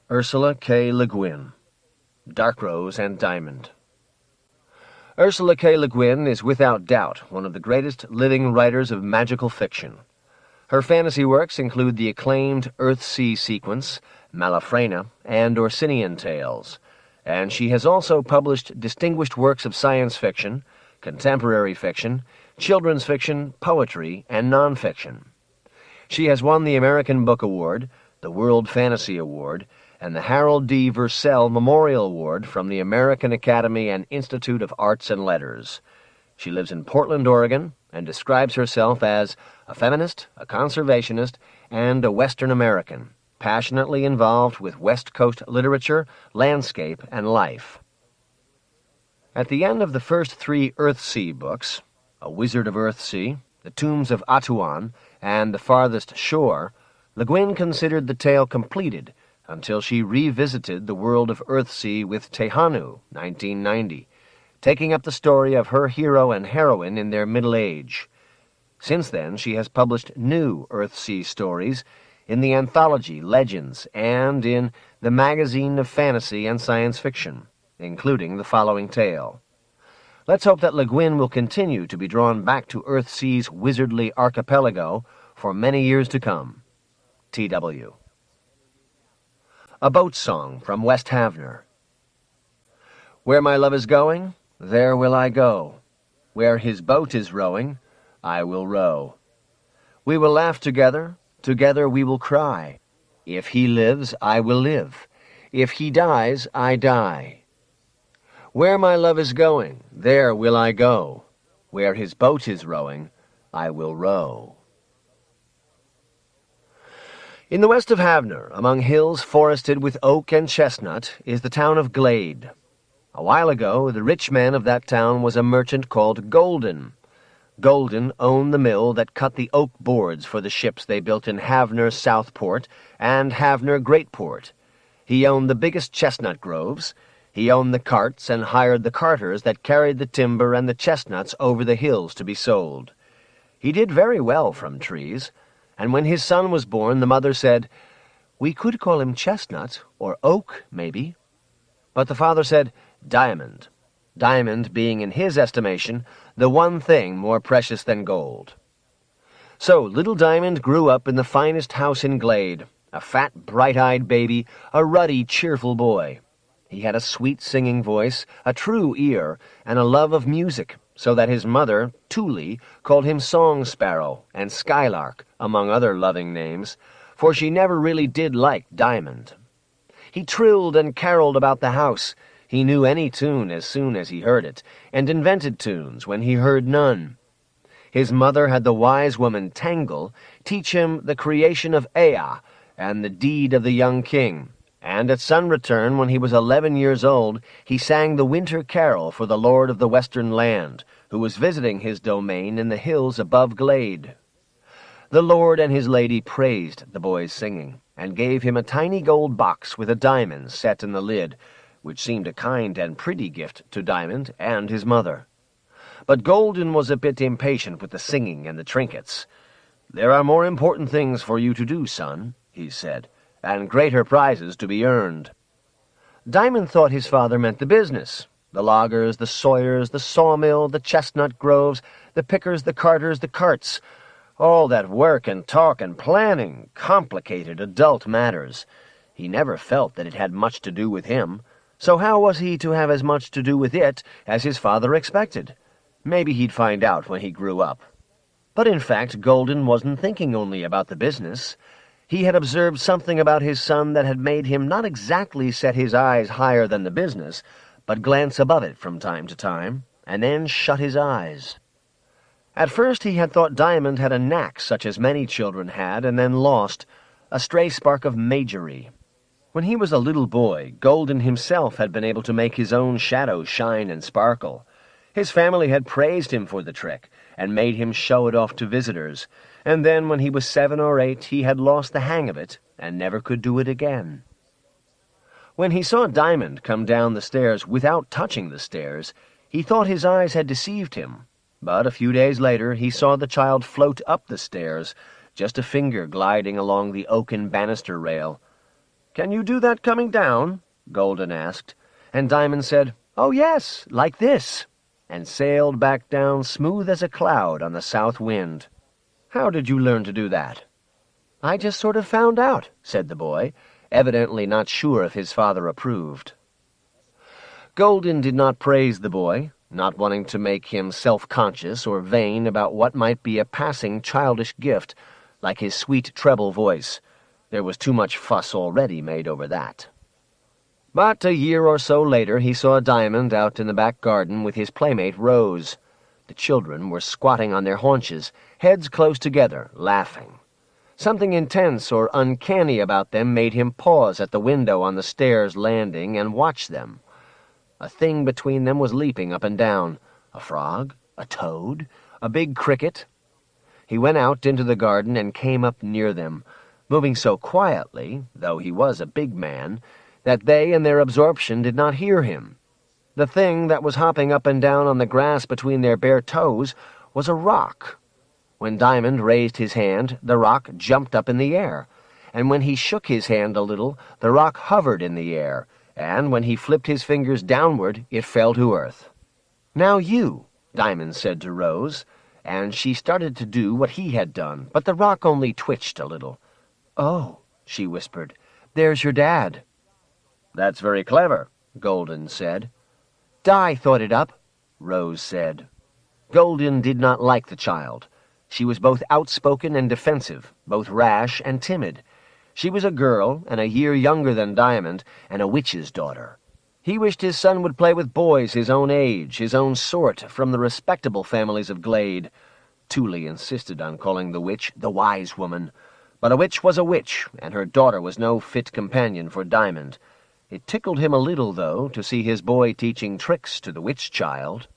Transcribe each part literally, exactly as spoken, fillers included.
Ursula K. Le Guin, Dark Rose and Diamond. Ursula K. Le Guin is without doubt one of the greatest living writers of magical fiction. Her fantasy works include the acclaimed Earthsea sequence, Malafrena, and Orsinian Tales, and she has also published distinguished works of science fiction, contemporary fiction, children's fiction, poetry, and nonfiction. She has won the American Book Award, the World Fantasy Award, and the Harold D. Vercel Memorial Award from the American Academy and Institute of Arts and Letters. She lives in Portland, Oregon, and describes herself as a feminist, a conservationist, and a Western American, passionately involved with West Coast literature, landscape, and life. At the end of the first three Earthsea books, A Wizard of Earthsea, The Tombs of Atuan, and The Farthest Shore, Le Guin considered the tale completed until she revisited the world of Earthsea with Tehanu, nineteen ninety, taking up the story of her hero and heroine in their middle age. Since then, she has published new Earthsea stories in the anthology Legends and in the Magazine of Fantasy and Science Fiction, including the following tale. Let's hope that Le Guin will continue to be drawn back to Earthsea's wizardly archipelago for many years to come. T W A Boat Song from West Havner. Where my love is going, there will I go. Where his boat is rowing, I will row. We will laugh together, together we will cry. If he lives, I will live. If he dies, I die. Where my love is going, there will I go. Where his boat is rowing, I will row. In the west of Havner, among hills forested with oak and chestnut, is the town of Glade. A while ago, the rich man of that town was a merchant called Golden. Golden owned the mill that cut the oak boards for the ships they built in Havner Southport and Havner Greatport. He owned the biggest chestnut groves. He owned the carts and hired the carters that carried the timber and the chestnuts over the hills to be sold. He did very well from trees, and when his son was born, the mother said, "We could call him Chestnut, or Oak, maybe." But the father said, "Diamond," Diamond being, in his estimation, the one thing more precious than gold. So little Diamond grew up in the finest house in Glade, a fat, bright-eyed baby, a ruddy, cheerful boy. He had a sweet singing voice, a true ear, and a love of music, so that his mother, Tuli, called him Song Sparrow and Skylark, among other loving names, for she never really did like Diamond. He trilled and caroled about the house. He knew any tune as soon as he heard it, and invented tunes when he heard none. His mother had the wise woman Tangle teach him the creation of Ea and the deed of the young king, and at sun return, when he was eleven years old, he sang the winter carol for the lord of the western land, who was visiting his domain in the hills above Glade. The lord and his lady praised the boy's singing, and gave him a tiny gold box with a diamond set in the lid, which seemed a kind and pretty gift to Diamond and his mother. But Golden was a bit impatient with the singing and the trinkets. "There are more important things for you to do, son," he said, "and greater prizes to be earned." Diamond thought his father meant the business, the loggers, the sawyers, the sawmill, the chestnut groves, the pickers, the carters, the carts. All that work and talk and planning, complicated adult matters. He never felt that it had much to do with him, so how was he to have as much to do with it as his father expected? Maybe he'd find out when he grew up. But in fact, Golden wasn't thinking only about the business. He had observed something about his son that had made him not exactly set his eyes higher than the business, but glance above it from time to time, and then shut his eyes. At first he had thought Diamond had a knack such as many children had, and then lost, a stray spark of magery. When he was a little boy, Golden himself had been able to make his own shadow shine and sparkle. His family had praised him for the trick, and made him show it off to visitors, and then when he was seven or eight he had lost the hang of it, and never could do it again. When he saw Diamond come down the stairs without touching the stairs, he thought his eyes had deceived him, but a few days later he saw the child float up the stairs, just a finger gliding along the oaken banister rail. "Can you do that coming down?" Golden asked, and Diamond said, "Oh, yes, like this," and sailed back down smooth as a cloud on the south wind. "How did you learn to do that?" "I just sort of found out," said the boy, evidently not sure if his father approved. Golden did not praise the boy, not wanting to make him self-conscious or vain about what might be a passing childish gift, like his sweet treble voice. There was too much fuss already made over that. But a year or so later he saw Diamond out in the back garden with his playmate Rose. The children were squatting on their haunches, heads close together, laughing. Something intense or uncanny about them made him pause at the window on the stairs landing and watch them. A thing between them was leaping up and down. A frog? A toad? A big cricket? He went out into the garden and came up near them, moving so quietly, though he was a big man, that they in their absorption did not hear him. The thing that was hopping up and down on the grass between their bare toes was a rock. When Diamond raised his hand, the rock jumped up in the air, and when he shook his hand a little, the rock hovered in the air, and when he flipped his fingers downward, it fell to earth. "Now you," Diamond said to Rose, and she started to do what he had done, but the rock only twitched a little. "Oh," she whispered, "there's your dad." "That's very clever," Golden said. "Di thought it up," Rose said. Golden did not like the child. She was both outspoken and defensive, both rash and timid. She was a girl, and a year younger than Diamond, and a witch's daughter. He wished his son would play with boys his own age, his own sort, from the respectable families of Glade. Thule insisted on calling the witch the wise woman. But a witch was a witch, and her daughter was no fit companion for Diamond. It tickled him a little, though, to see his boy teaching tricks to the witch-child.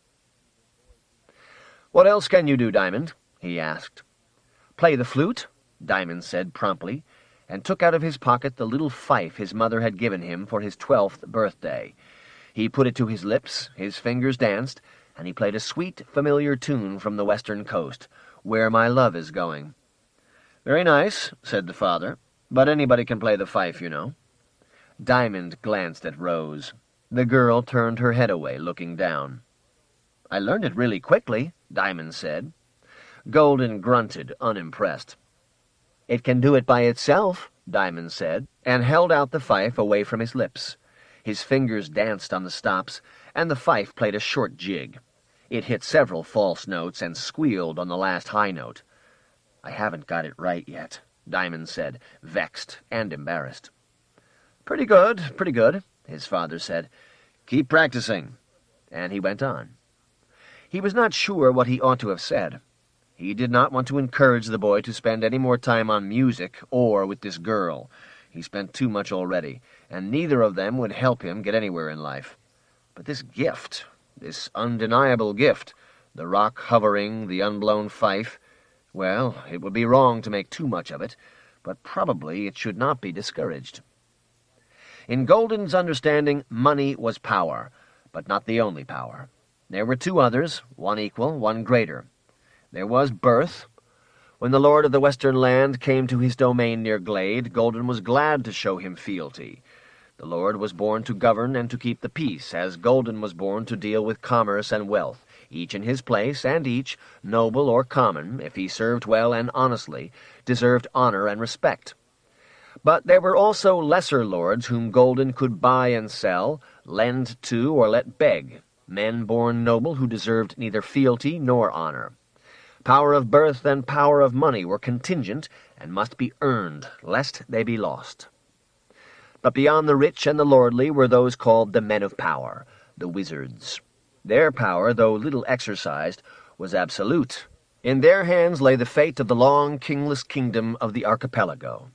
"What else can you do, Diamond?" he asked. "Play the flute," Diamond said promptly, and took out of his pocket the little fife his mother had given him for his twelfth birthday. He put it to his lips, his fingers danced, and he played a sweet, familiar tune from the western coast, "Where My Love Is Going." "Very nice," said the father, "but anybody can play the fife, you know." Diamond glanced at Rose. The girl turned her head away, looking down. "I learned it really quickly," Diamond said. Golden grunted, unimpressed. "It can do it by itself," Diamond said, and held out the fife away from his lips. His fingers danced on the stops, and the fife played a short jig. It hit several false notes and squealed on the last high note. "I haven't got it right yet," Diamond said, vexed and embarrassed. "Pretty good, pretty good," his father said. "Keep practicing." And he went on. He was not sure what he ought to have said. He did not want to encourage the boy to spend any more time on music or with this girl. He spent too much already, and neither of them would help him get anywhere in life. But this gift, this undeniable gift, the rock hovering, the unblown fife, well, it would be wrong to make too much of it, but probably it should not be discouraged. In Golden's understanding, money was power, but not the only power. There were two others, one equal, one greater. There was birth. When the lord of the western land came to his domain near Glade, Golden was glad to show him fealty. The lord was born to govern and to keep the peace, as Golden was born to deal with commerce and wealth, each in his place, and each, noble or common, if he served well and honestly, deserved honor and respect. But there were also lesser lords whom Golden could buy and sell, lend to or let beg, men born noble who deserved neither fealty nor honor. Power of birth and power of money were contingent and must be earned, lest they be lost. But beyond the rich and the lordly were those called the men of power, the wizards. Their power, though little exercised, was absolute. In their hands lay the fate of the long kingless kingdom of the archipelago.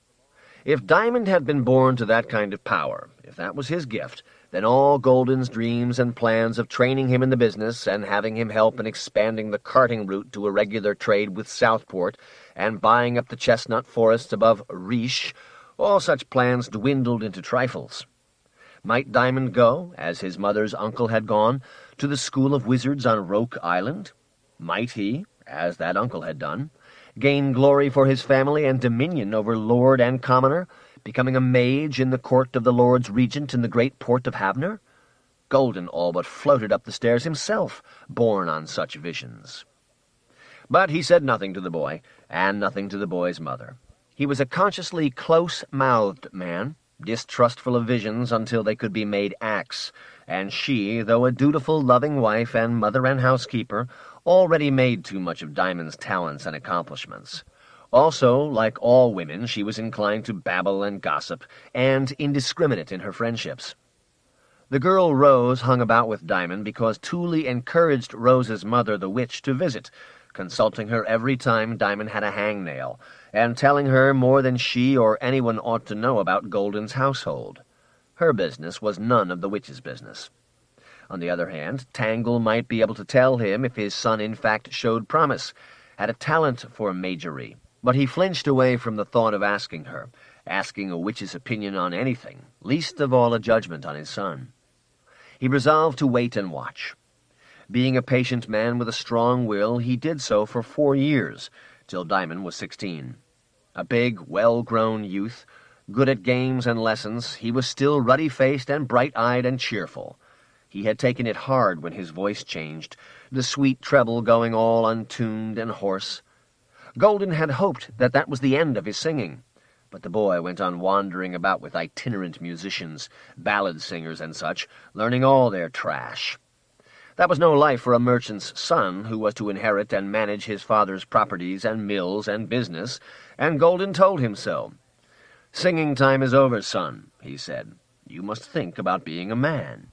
If Diamond had been born to that kind of power, if that was his gift, then all Golden's dreams and plans of training him in the business and having him help in expanding the carting route to a regular trade with Southport and buying up the chestnut forests above Riche, all such plans dwindled into trifles. Might Diamond go, as his mother's uncle had gone, to the school of wizards on Roke Island? Might he, as that uncle had done, gain glory for his family and dominion over lord and commoner, becoming a mage in the court of the Lords Regent in the great port of Havner? Golden all but floated up the stairs himself, borne on such visions. But he said nothing to the boy, and nothing to the boy's mother. He was a consciously close-mouthed man, distrustful of visions until they could be made acts, and she, though a dutiful, loving wife and mother and housekeeper, already made too much of Diamond's talents and accomplishments. Also, like all women, she was inclined to babble and gossip, and indiscriminate in her friendships. The girl Rose hung about with Diamond because Tooley encouraged Rose's mother, the witch, to visit, consulting her every time Diamond had a hangnail, and telling her more than she or anyone ought to know about Golden's household. Her business was none of the witch's business. On the other hand, Tangle might be able to tell him if his son in fact showed promise, had a talent for magery, but he flinched away from the thought of asking her, asking a witch's opinion on anything, least of all a judgment on his son. He resolved to wait and watch. Being a patient man with a strong will, he did so for four years, till Diamond was sixteen. A big, well-grown youth, good at games and lessons, he was still ruddy-faced and bright-eyed and cheerful. He had taken it hard when his voice changed, the sweet treble going all untuned and hoarse. Golden had hoped that that was the end of his singing, but the boy went on wandering about with itinerant musicians, ballad singers and such, learning all their trash. That was no life for a merchant's son who was to inherit and manage his father's properties and mills and business, and Golden told him so. "Singing time is over, son," he said. "You must think about being a man."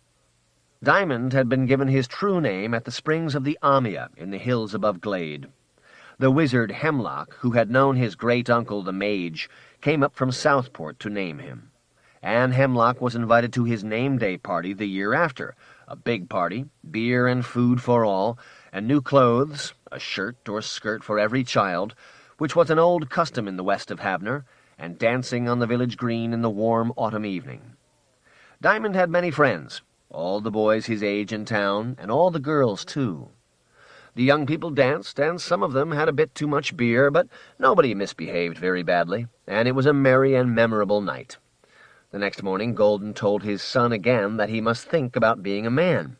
Diamond had been given his true name at the springs of the Amia in the hills above Glade. The wizard Hemlock, who had known his great-uncle the mage, came up from Southport to name him. And Hemlock was invited to his name-day party the year after, a big party, beer and food for all, and new clothes, a shirt or skirt for every child, which was an old custom in the west of Havner, and dancing on the village green in the warm autumn evening. Diamond had many friends, all the boys his age in town, and all the girls, too. The young people danced, and some of them had a bit too much beer, but nobody misbehaved very badly, and it was a merry and memorable night. The next morning Golden told his son again that he must think about being a man.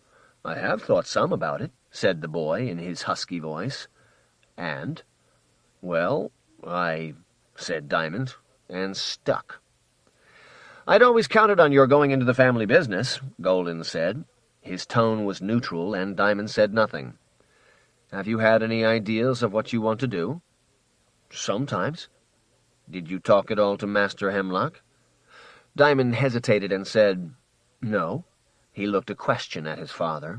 "I have thought some about it," said the boy in his husky voice. "And?" "Well, I—" said Diamond, and stuck. "I'd always counted on your going into the family business," Golden said. His tone was neutral, and Diamond said nothing. "Have you had any ideas of what you want to do?" "Sometimes." "Did you talk at all to Master Hemlock?" Diamond hesitated and said, "No." He looked a question at his father.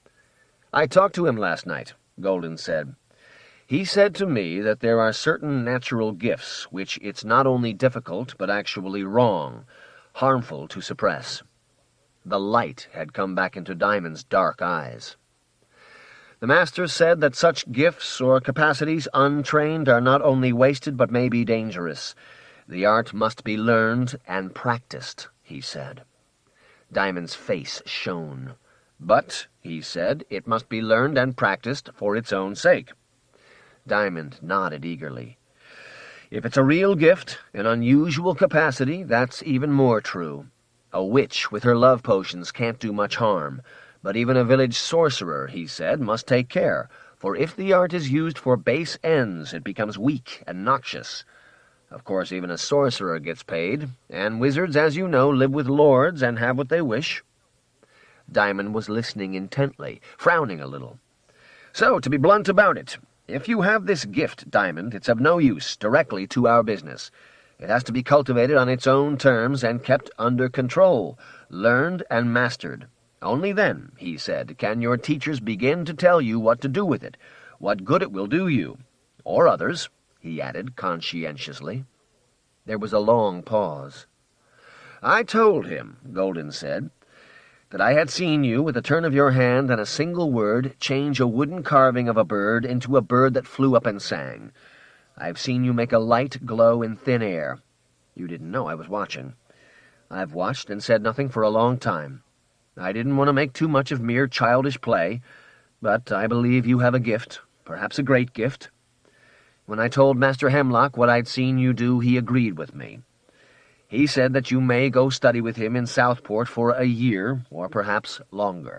"I talked to him last night," Golden said. "He said to me that there are certain natural gifts which it's not only difficult but actually wrong, harmful to suppress." The light had come back into Diamond's dark eyes. "The master said that such gifts or capacities untrained are not only wasted but may be dangerous. The art must be learned and practiced," he said. Diamond's face shone. "But," he said, "it must be learned and practiced for its own sake." Diamond nodded eagerly. "If it's a real gift, an unusual capacity, that's even more true. A witch with her love potions can't do much harm, but even a village sorcerer, he said, must take care, for if the art is used for base ends, it becomes weak and noxious. Of course, even a sorcerer gets paid, and wizards, as you know, live with lords and have what they wish." Diamond was listening intently, frowning a little. "So, to be blunt about it, if you have this gift, Diamond, it's of no use directly to our business. It has to be cultivated on its own terms and kept under control, learned and mastered. Only then," he said, "can your teachers begin to tell you what to do with it, what good it will do you, or others," he added conscientiously. There was a long pause. "I told him," Golden said, "that I had seen you, with a turn of your hand and a single word, change a wooden carving of a bird into a bird that flew up and sang. I've seen you make a light glow in thin air. You didn't know I was watching. I've watched and said nothing for a long time. I didn't want to make too much of mere childish play, but I believe you have a gift, perhaps a great gift. When I told Master Hemlock what I'd seen you do, he agreed with me. He said that you may go study with him in Southport for a year, or perhaps longer."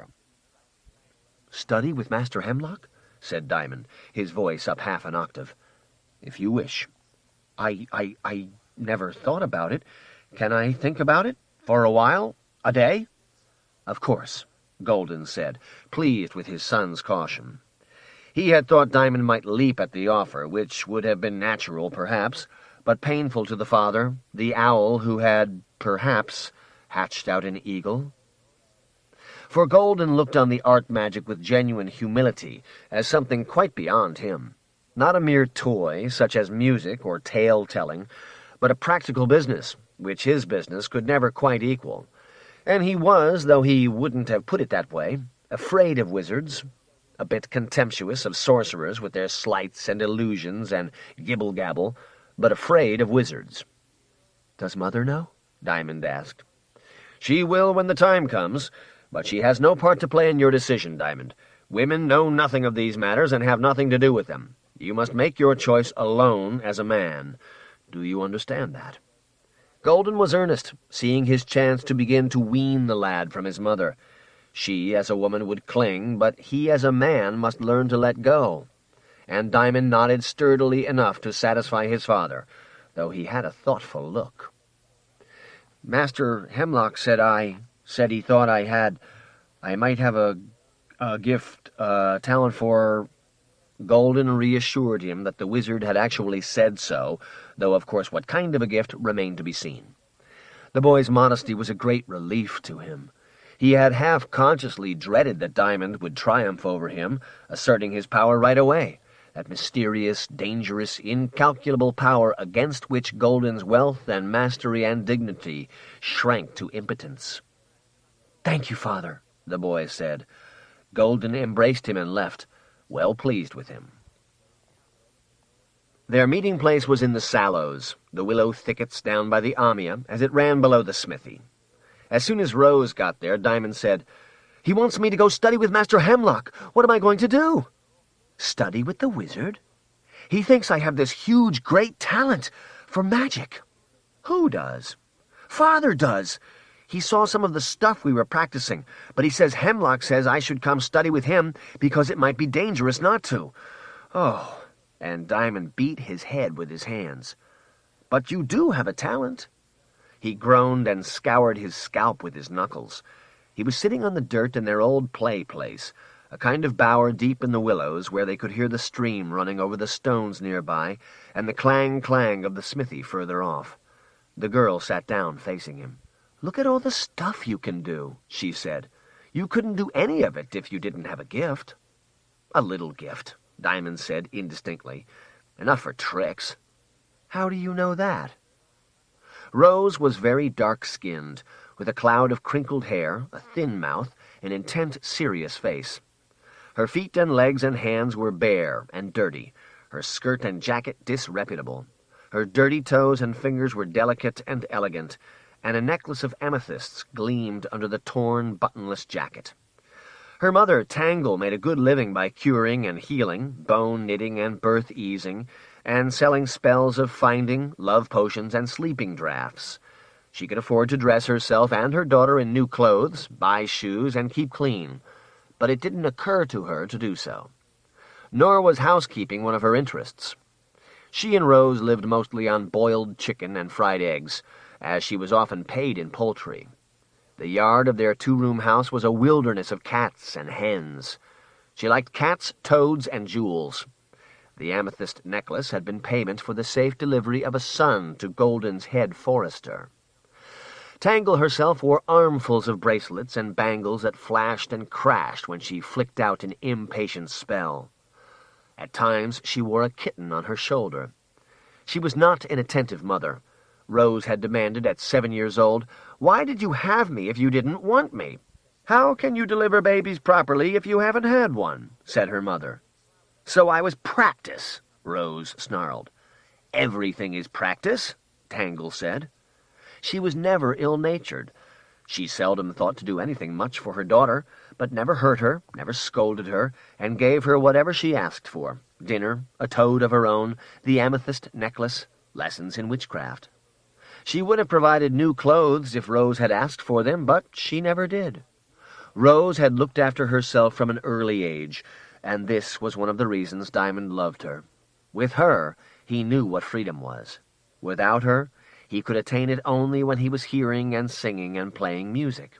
"Study with Master Hemlock?" said Diamond, his voice up half an octave. "If you wish." I, I, I never thought about it. Can I think about it? For a while? A day?" "Of course," Golden said, pleased with his son's caution. He had thought Diamond might leap at the offer, which would have been natural, perhaps, but painful to the father, the owl who had, perhaps, hatched out an eagle. For Golden looked on the art magic with genuine humility, as something quite beyond him. Not a mere toy, such as music or tale-telling, but a practical business, which his business could never quite equal. And he was, though he wouldn't have put it that way, afraid of wizards, a bit contemptuous of sorcerers with their sleights and illusions and gibble-gabble, but afraid of wizards. "Does Mother know?" Diamond asked. "She will when the time comes, but she has no part to play in your decision, Diamond. Women know nothing of these matters and have nothing to do with them. You must make your choice alone as a man. Do you understand that?" Golden was earnest, seeing his chance to begin to wean the lad from his mother. She, as a woman, would cling, but he, as a man, must learn to let go. And Diamond nodded sturdily enough to satisfy his father, though he had a thoughtful look. "Master Hemlock said I, said he thought I had, I might have a, a gift, a talent for—" Golden reassured him that the wizard had actually said so, though of course what kind of a gift remained to be seen. The boy's modesty was a great relief to him. He had half-consciously dreaded that Diamond would triumph over him, asserting his power right away, that mysterious, dangerous, incalculable power against which Golden's wealth and mastery and dignity shrank to impotence. "Thank you, father," the boy said. Golden embraced him and left, well pleased with him. Their meeting place was in the Sallows, the willow thickets down by the Amia, as it ran below the smithy. As soon as Rose got there, Diamond said, "He wants me to go study with Master Hemlock. What am I going to do?" "Study with the wizard? He thinks I have this huge, great talent for magic." "Who does?" "Father does. He saw some of the stuff we were practicing, but he says Hemlock says I should come study with him because it might be dangerous not to." "Oh," and Diamond beat his head with his hands. "But you do have a talent." He groaned and scoured his scalp with his knuckles. He was sitting on the dirt in their old play place, a kind of bower deep in the willows where they could hear the stream running over the stones nearby and the clang-clang of the smithy further off. The girl sat down facing him. "Look at all the stuff you can do," she said. "You couldn't do any of it if you didn't have a gift." "A little gift," Diamond said indistinctly. "Enough for tricks." "How do you know that?" Rose was very dark-skinned, with a cloud of crinkled hair, a thin mouth, an intent, serious face. Her feet and legs and hands were bare and dirty, her skirt and jacket disreputable. Her dirty toes and fingers were delicate and elegant, and a necklace of amethysts gleamed under the torn, buttonless jacket. Her mother, Tangle, made a good living by curing and healing, bone-knitting and birth-easing, and selling spells of finding, love potions, and sleeping draughts. She could afford to dress herself and her daughter in new clothes, buy shoes, and keep clean, but it didn't occur to her to do so. Nor was housekeeping one of her interests. She and Rose lived mostly on boiled chicken and fried eggs, as she was often paid in poultry. The yard of their two-room house was a wilderness of cats and hens. She liked cats, toads, and jewels. The amethyst necklace had been payment for the safe delivery of a son to Golden's head forester. Tangle herself wore armfuls of bracelets and bangles that flashed and crashed when she flicked out an impatient spell. At times she wore a kitten on her shoulder. She was not an attentive mother. Rose had demanded at seven years old, "Why did you have me if you didn't want me?" "How can you deliver babies properly if you haven't had one?" said her mother. "So I was practice," Rose snarled. "Everything is practice," Tangle said. She was never ill-natured. She seldom thought to do anything much for her daughter, but never hurt her, never scolded her, and gave her whatever she asked for, dinner, a toad of her own, the amethyst necklace, lessons in witchcraft. She would have provided new clothes if Rose had asked for them, but she never did. Rose had looked after herself from an early age, and this was one of the reasons Diamond loved her. With her, he knew what freedom was. Without her, he could attain it only when he was hearing and singing and playing music.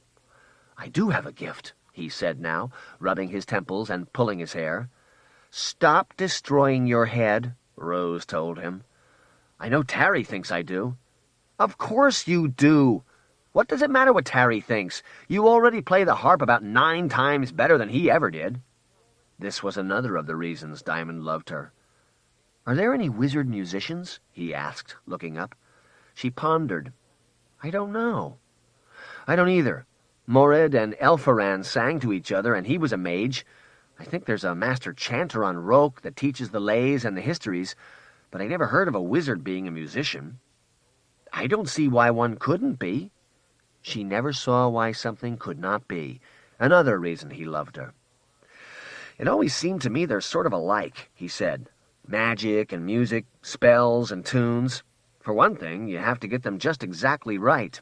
"I do have a gift," he said now, rubbing his temples and pulling his hair. "Stop destroying your head," Rose told him. "I know Tarry thinks I do." "Of course you do. What does it matter what Tarry thinks? You already play the harp about nine times better than he ever did." This was another of the reasons Diamond loved her. "Are there any wizard musicians?" he asked, looking up. She pondered. "I don't know." "I don't either. Mored and Elfaran sang to each other, and he was a mage. I think there's a master chanter on Roke that teaches the lays and the histories, but I never heard of a wizard being a musician." "I don't see why one couldn't be." She never saw why something could not be. Another reason he loved her. "It always seemed to me they're sort of alike," he said. "Magic and music, spells and tunes. For one thing, you have to get them just exactly right."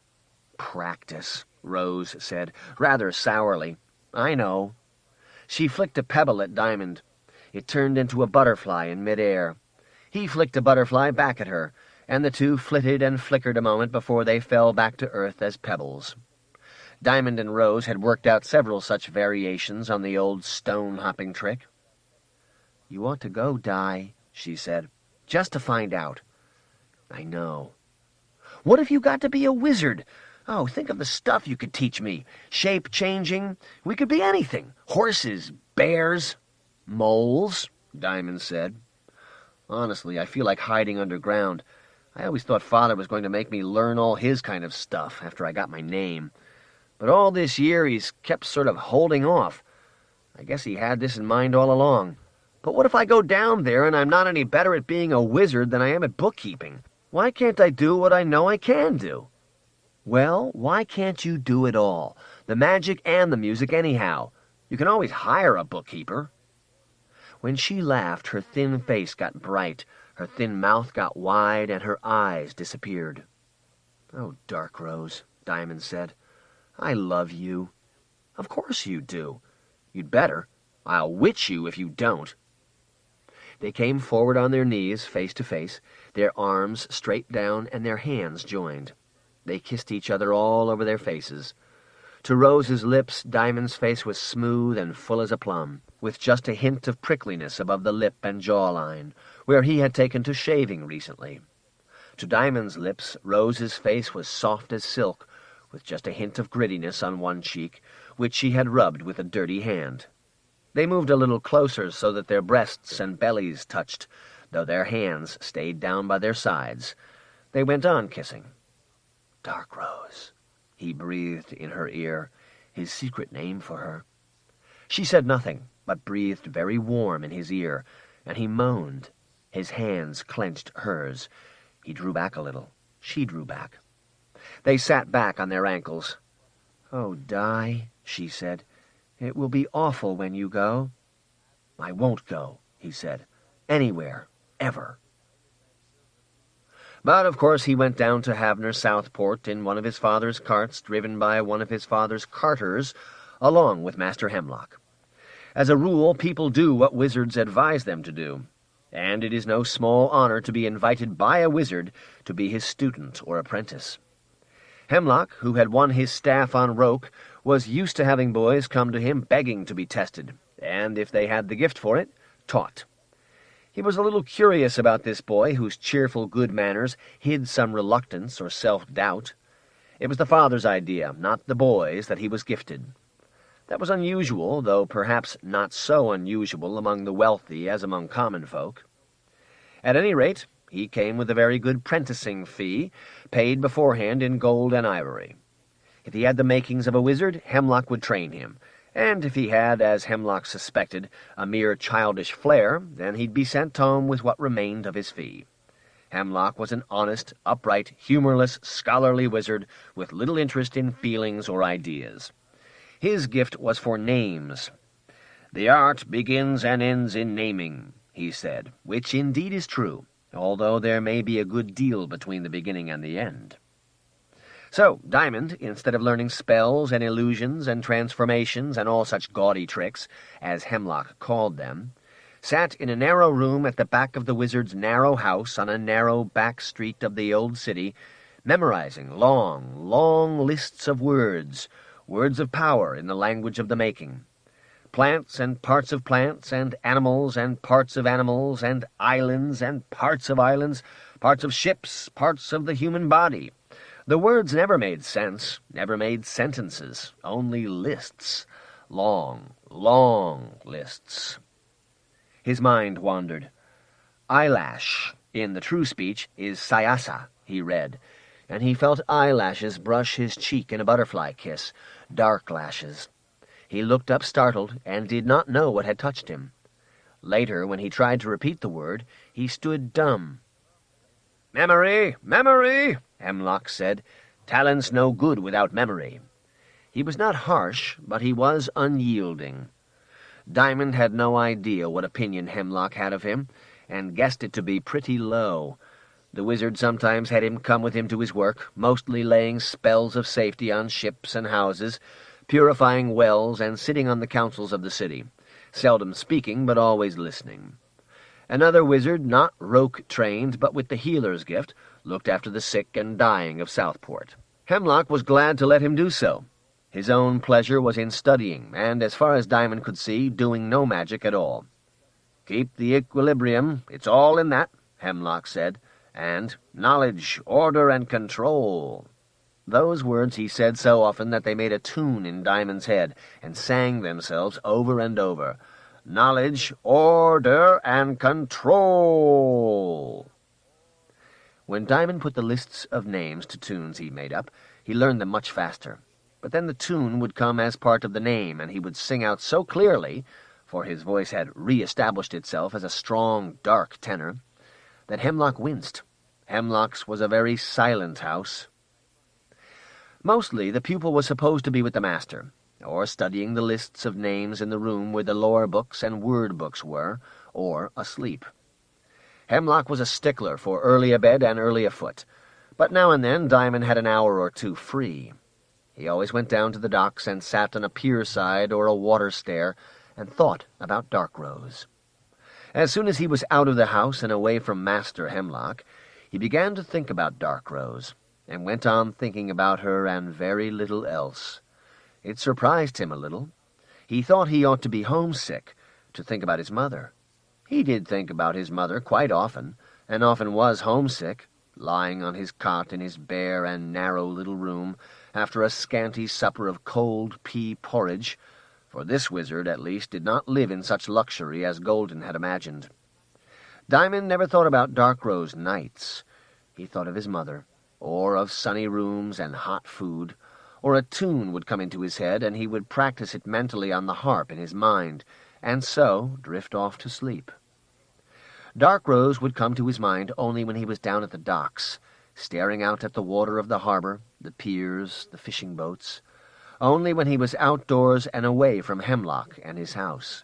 "Practice," Rose said, rather sourly. "I know." She flicked a pebble at Diamond. It turned into a butterfly in mid-air. He flicked a butterfly back at her, and the two flitted and flickered a moment before they fell back to earth as pebbles. Diamond and Rose had worked out several such variations on the old stone-hopping trick. "You ought to go, Di," she said, "just to find out." "I know." "What if you got to be a wizard? Oh, think of the stuff you could teach me. Shape-changing. We could be anything. Horses, bears." "Moles," Diamond said. "Honestly, I feel like hiding underground. I always thought Father was going to make me learn all his kind of stuff after I got my name. But all this year he's kept sort of holding off. I guess he had this in mind all along. But what if I go down there and I'm not any better at being a wizard than I am at bookkeeping? Why can't I do what I know I can do?" "Well, why can't you do it all? The magic and the music anyhow. You can always hire a bookkeeper." When she laughed, her thin face got bright, her thin mouth got wide, and her eyes disappeared. "Oh, Dark Rose," Diamond said, "I love you." "Of course you do. You'd better. I'll witch you if you don't." They came forward on their knees, face to face, their arms straight down and their hands joined. They kissed each other all over their faces. To Rose's lips, Diamond's face was smooth and full as a plum, with just a hint of prickliness above the lip and jawline, where he had taken to shaving recently. To Diamond's lips, Rose's face was soft as silk, with just a hint of grittiness on one cheek, which she had rubbed with a dirty hand. They moved a little closer so that their breasts and bellies touched, though their hands stayed down by their sides. They went on kissing. "Dark Rose," he breathed in her ear, his secret name for her. She said nothing, but breathed very warm in his ear, and he moaned. His hands clenched hers. He drew back a little. She drew back. They sat back on their ankles. "Oh, Di," she said, "it will be awful when you go." "I won't go," he said. "Anywhere. Ever." But, of course, he went down to Havner Southport in one of his father's carts, driven by one of his father's carters, along with Master Hemlock. As a rule, people do what wizards advise them to do, and it is no small honor to be invited by a wizard to be his student or apprentice. Hemlock, who had won his staff on Roke, was used to having boys come to him begging to be tested, and, if they had the gift for it, taught. He was a little curious about this boy, whose cheerful good manners hid some reluctance or self-doubt. It was the father's idea, not the boy's, that he was gifted. That was unusual, though perhaps not so unusual among the wealthy as among common folk. At any rate, he came with a very good prenticing fee, paid beforehand in gold and ivory. If he had the makings of a wizard, Hemlock would train him, and if he had, as Hemlock suspected, a mere childish flair, then he'd be sent home with what remained of his fee. Hemlock was an honest, upright, humorless, scholarly wizard with little interest in feelings or ideas. His gift was for names. "The art begins and ends in naming," he said, which indeed is true. although there may be a good deal between the beginning and the end. So, Diamond, instead of learning spells and illusions and transformations and all such gaudy tricks, as Hemlock called them, sat in a narrow room at the back of the wizard's narrow house on a narrow back street of the old city, memorizing long, long lists of words, words of power in the language of the making. Plants and parts of plants, and animals and parts of animals, and islands and parts of islands, parts of ships, parts of the human body. The words never made sense, never made sentences, only lists. Long, long lists. His mind wandered. Eyelash, in the true speech, is sayasa, he read, and he felt eyelashes brush his cheek in a butterfly kiss, dark lashes. He looked up startled, and did not know what had touched him. Later, when he tried to repeat the word, he stood dumb. "Memory! Memory!" Hemlock said. "Talent's no good without memory." He was not harsh, but he was unyielding. Diamond had no idea what opinion Hemlock had of him, and guessed it to be pretty low. The wizard sometimes had him come with him to his work, mostly laying spells of safety on ships and houses, purifying wells, and sitting on the councils of the city, seldom speaking, but always listening. Another wizard, not roque-trained, but with the healer's gift, looked after the sick and dying of Southport. Hemlock was glad to let him do so. His own pleasure was in studying, and, as far as Diamond could see, doing no magic at all. "Keep the equilibrium, it's all in that," Hemlock said, and "knowledge, order, and control." Those words he said so often that they made a tune in Diamond's head, and sang themselves over and over. Knowledge, order, and control. When Diamond put the lists of names to tunes he made up, he learned them much faster. But then the tune would come as part of the name, and he would sing out so clearly, for his voice had re-established itself as a strong, dark tenor, that Hemlock winced. Hemlock's was a very silent house. Mostly the pupil was supposed to be with the master, or studying the lists of names in the room where the lore books and word books were, or asleep. Hemlock was a stickler for early abed and early afoot, but now and then Diamond had an hour or two free. He always went down to the docks and sat on a pier side or a water stair and thought about Darkrose. As soon as he was out of the house and away from Master Hemlock, he began to think about Darkrose, and went on thinking about her and very little else. It surprised him a little. He thought he ought to be homesick, to think about his mother. He did think about his mother quite often, and often was homesick, lying on his cot in his bare and narrow little room, after a scanty supper of cold pea porridge, for this wizard, at least, did not live in such luxury as Golden had imagined. Diamond never thought about Darkrose nights. He thought of his mother, or of sunny rooms and hot food, or a tune would come into his head, and he would practice it mentally on the harp in his mind, and so drift off to sleep. Darkrose would come to his mind only when he was down at the docks, staring out at the water of the harbor, the piers, the fishing boats, only when he was outdoors and away from Hemlock and his house.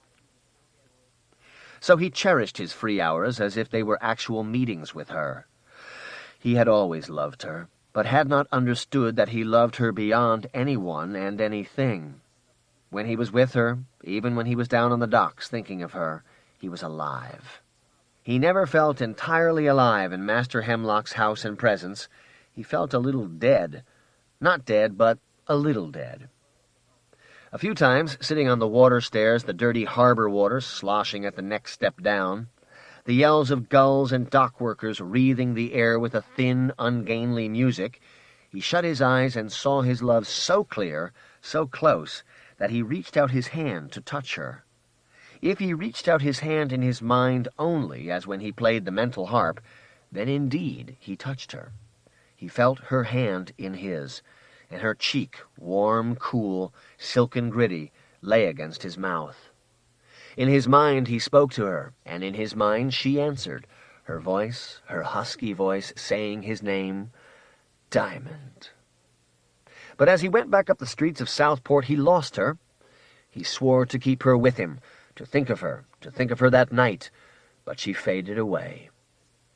So he cherished his free hours as if they were actual meetings with her. He had always loved her, but had not understood that he loved her beyond anyone and anything. When he was with her, even when he was down on the docks thinking of her, he was alive. He never felt entirely alive in Master Hemlock's house and presence. He felt a little dead. Not dead, but a little dead. A few times, sitting on the water stairs, the dirty harbor water sloshing at the next step down, the yells of gulls and dock workers wreathing the air with a thin, ungainly music, he shut his eyes and saw his love so clear, so close, that he reached out his hand to touch her. If he reached out his hand in his mind only, as when he played the mental harp, then indeed he touched her. He felt her hand in his, and her cheek, warm, cool, silken gritty, lay against his mouth. In his mind he spoke to her, and in his mind she answered, her voice, her husky voice, saying his name, Diamond. But as he went back up the streets of Southport, he lost her. He swore to keep her with him, to think of her, to think of her that night, but she faded away.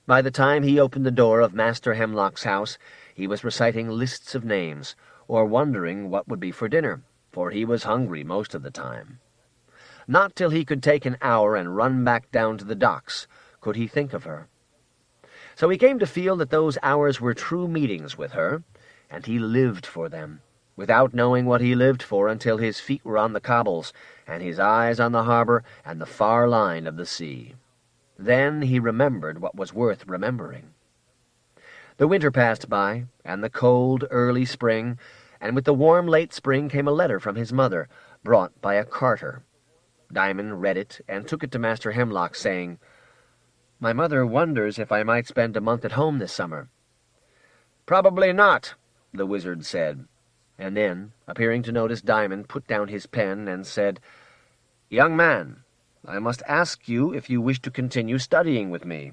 By the time he opened the door of Master Hemlock's house, he was reciting lists of names, or wondering what would be for dinner, for he was hungry most of the time. Not till he could take an hour and run back down to the docks could he think of her. So he came to feel that those hours were true meetings with her, and he lived for them, without knowing what he lived for until his feet were on the cobbles, and his eyes on the harbor and the far line of the sea. Then he remembered what was worth remembering. The winter passed by, and the cold early spring, and with the warm late spring came a letter from his mother, brought by a carter. Diamond read it and took it to Master Hemlock, saying, "My mother wonders if I might spend a month at home this summer." "Probably not," the wizard said, and then, appearing to notice Diamond, put down his pen and said, "Young man, I must ask you if you wish to continue studying with me."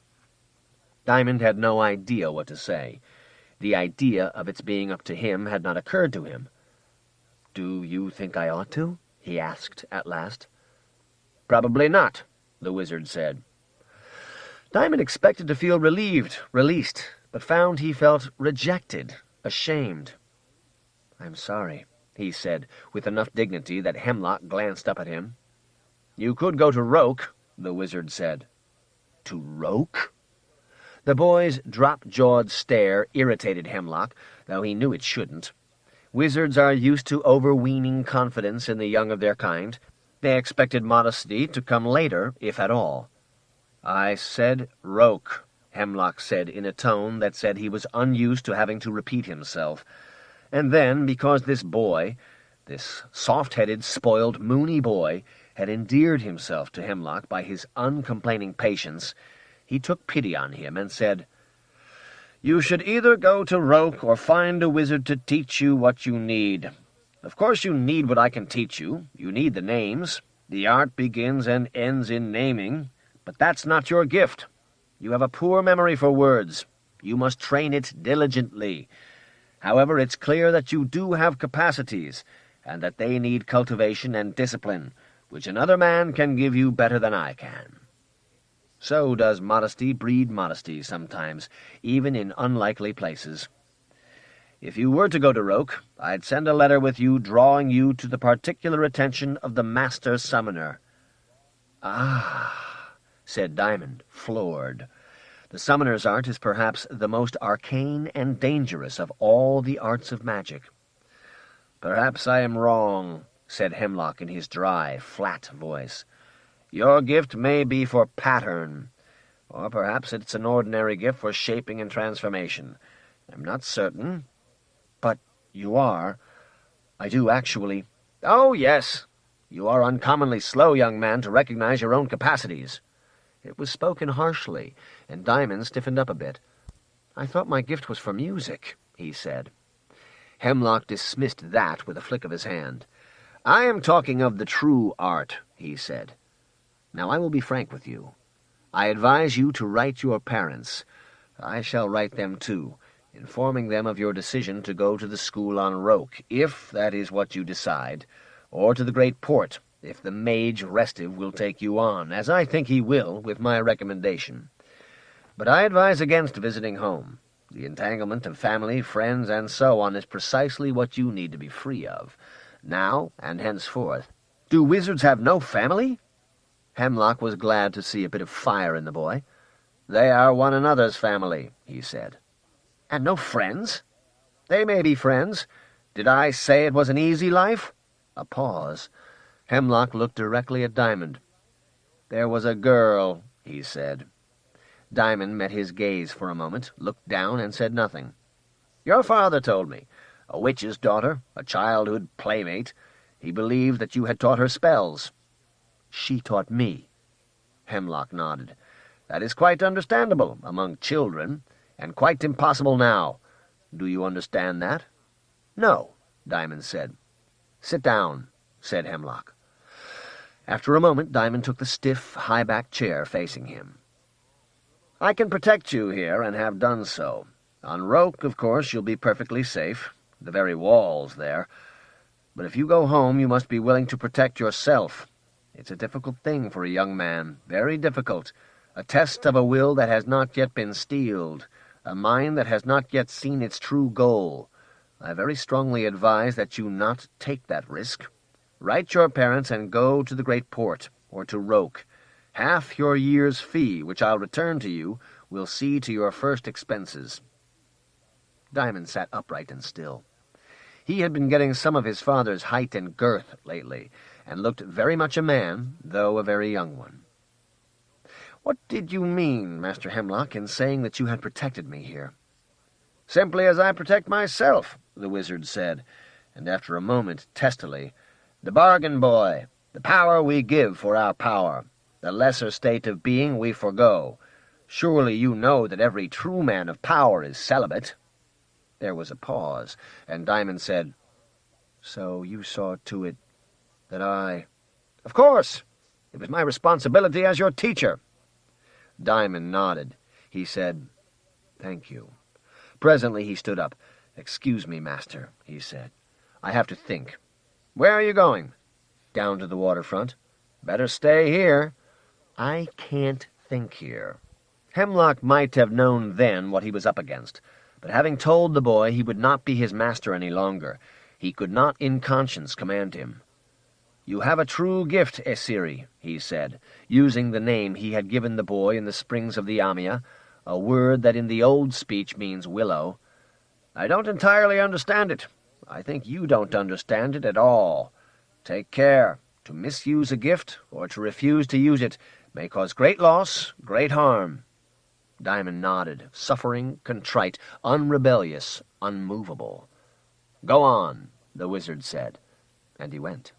Diamond had no idea what to say. The idea of its being up to him had not occurred to him. "Do you think I ought to?" he asked at last. "Probably not," the wizard said. Diamond expected to feel relieved, released, but found he felt rejected, ashamed. "I'm sorry," he said, with enough dignity that Hemlock glanced up at him. "You could go to Roke," the wizard said. "To Roke?" The boy's drop-jawed stare irritated Hemlock, though he knew it shouldn't. Wizards are used to overweening confidence in the young of their kind. They expected modesty to come later, if at all. "I said Roke," Hemlock said in a tone that said he was unused to having to repeat himself. And then, because this boy, this soft-headed, spoiled, moony boy, had endeared himself to Hemlock by his uncomplaining patience, he took pity on him and said, "You should either go to Roke or find a wizard to teach you what you need. Of course you need what I can teach you. You need the names. The art begins and ends in naming. But that's not your gift. You have a poor memory for words. You must train it diligently. However, it's clear that you do have capacities, and that they need cultivation and discipline, which another man can give you better than I can. So does modesty breed modesty sometimes, even in unlikely places. If you were to go to Roke, I'd send a letter with you drawing you to the particular attention of the Master Summoner." "Ah," said Diamond, floored. The summoner's art is perhaps the most arcane and dangerous of all the arts of magic. "Perhaps I am wrong," said Hemlock in his dry, flat voice. "Your gift may be for pattern, or perhaps it's an ordinary gift for shaping and transformation. I'm not certain." "But you are. I do actually—" "Oh, yes. You are uncommonly slow, young man, to recognize your own capacities." It was spoken harshly, and Diamond stiffened up a bit. "I thought my gift was for music," he said. Hemlock dismissed that with a flick of his hand. "I am talking of the true art," he said. "Now I will be frank with you. I advise you to write your parents. I shall write them too, informing them of your decision to go to the school on Roke, if that is what you decide, or to the Great Port, if the mage restive will take you on, as I think he will, with my recommendation. But I advise against visiting home. The entanglement of family, friends, and so on is precisely what you need to be free of, now and henceforth." "Do wizards have no family?" Hemlock was glad to see a bit of fire in the boy. "They are one another's family," he said. "And no friends?" "They may be friends. Did I say it was an easy life?" A pause. Hemlock looked directly at Diamond. "There was a girl," he said. Diamond met his gaze for a moment, looked down, and said nothing. "Your father told me. A witch's daughter, a childhood playmate. He believed that you had taught her spells." "She taught me." Hemlock nodded. "That is quite understandable among children, and quite impossible now. Do you understand that?" "No," Diamond said. "Sit down," said Hemlock. After a moment, Diamond took the stiff, high-backed chair facing him. "I can protect you here, and have done so. On Roke, of course, you'll be perfectly safe. The very walls there. But if you go home, you must be willing to protect yourself. It's a difficult thing for a young man, very difficult, a test of a will that has not yet been steeled, a mind that has not yet seen its true goal. I very strongly advise that you not take that risk. Write your parents and go to the Great Port, or to Roke. Half your year's fee, which I'll return to you, will see to your first expenses." Diamond sat upright and still. He had been getting some of his father's height and girth lately, and looked very much a man, though a very young one. "What did you mean, Master Hemlock, in saying that you had protected me here?" "Simply as I protect myself," the wizard said, and after a moment, testily, "The bargain, boy, the power we give for our power, the lesser state of being we forego. Surely you know that every true man of power is celibate." There was a pause, and Diamond said, "So you saw to it that I—" "Of course. It was my responsibility as your teacher." Diamond nodded. He said, "Thank you." Presently he stood up. "Excuse me, master," he said. "I have to think." "Where are you going?" "Down to the waterfront." "Better stay here." "I can't think here." Hemlock might have known then what he was up against, but having told the boy he would not be his master any longer, he could not in conscience command him. "You have a true gift, Esiri," he said, using the name he had given the boy in the springs of the Amia, a word that in the old speech means willow. "I don't entirely understand it. I think you don't understand it at all. Take care. To misuse a gift, or to refuse to use it, may cause great loss, great harm." Diamond nodded, suffering, contrite, unrebellious, unmovable. "Go on," the wizard said, and he went.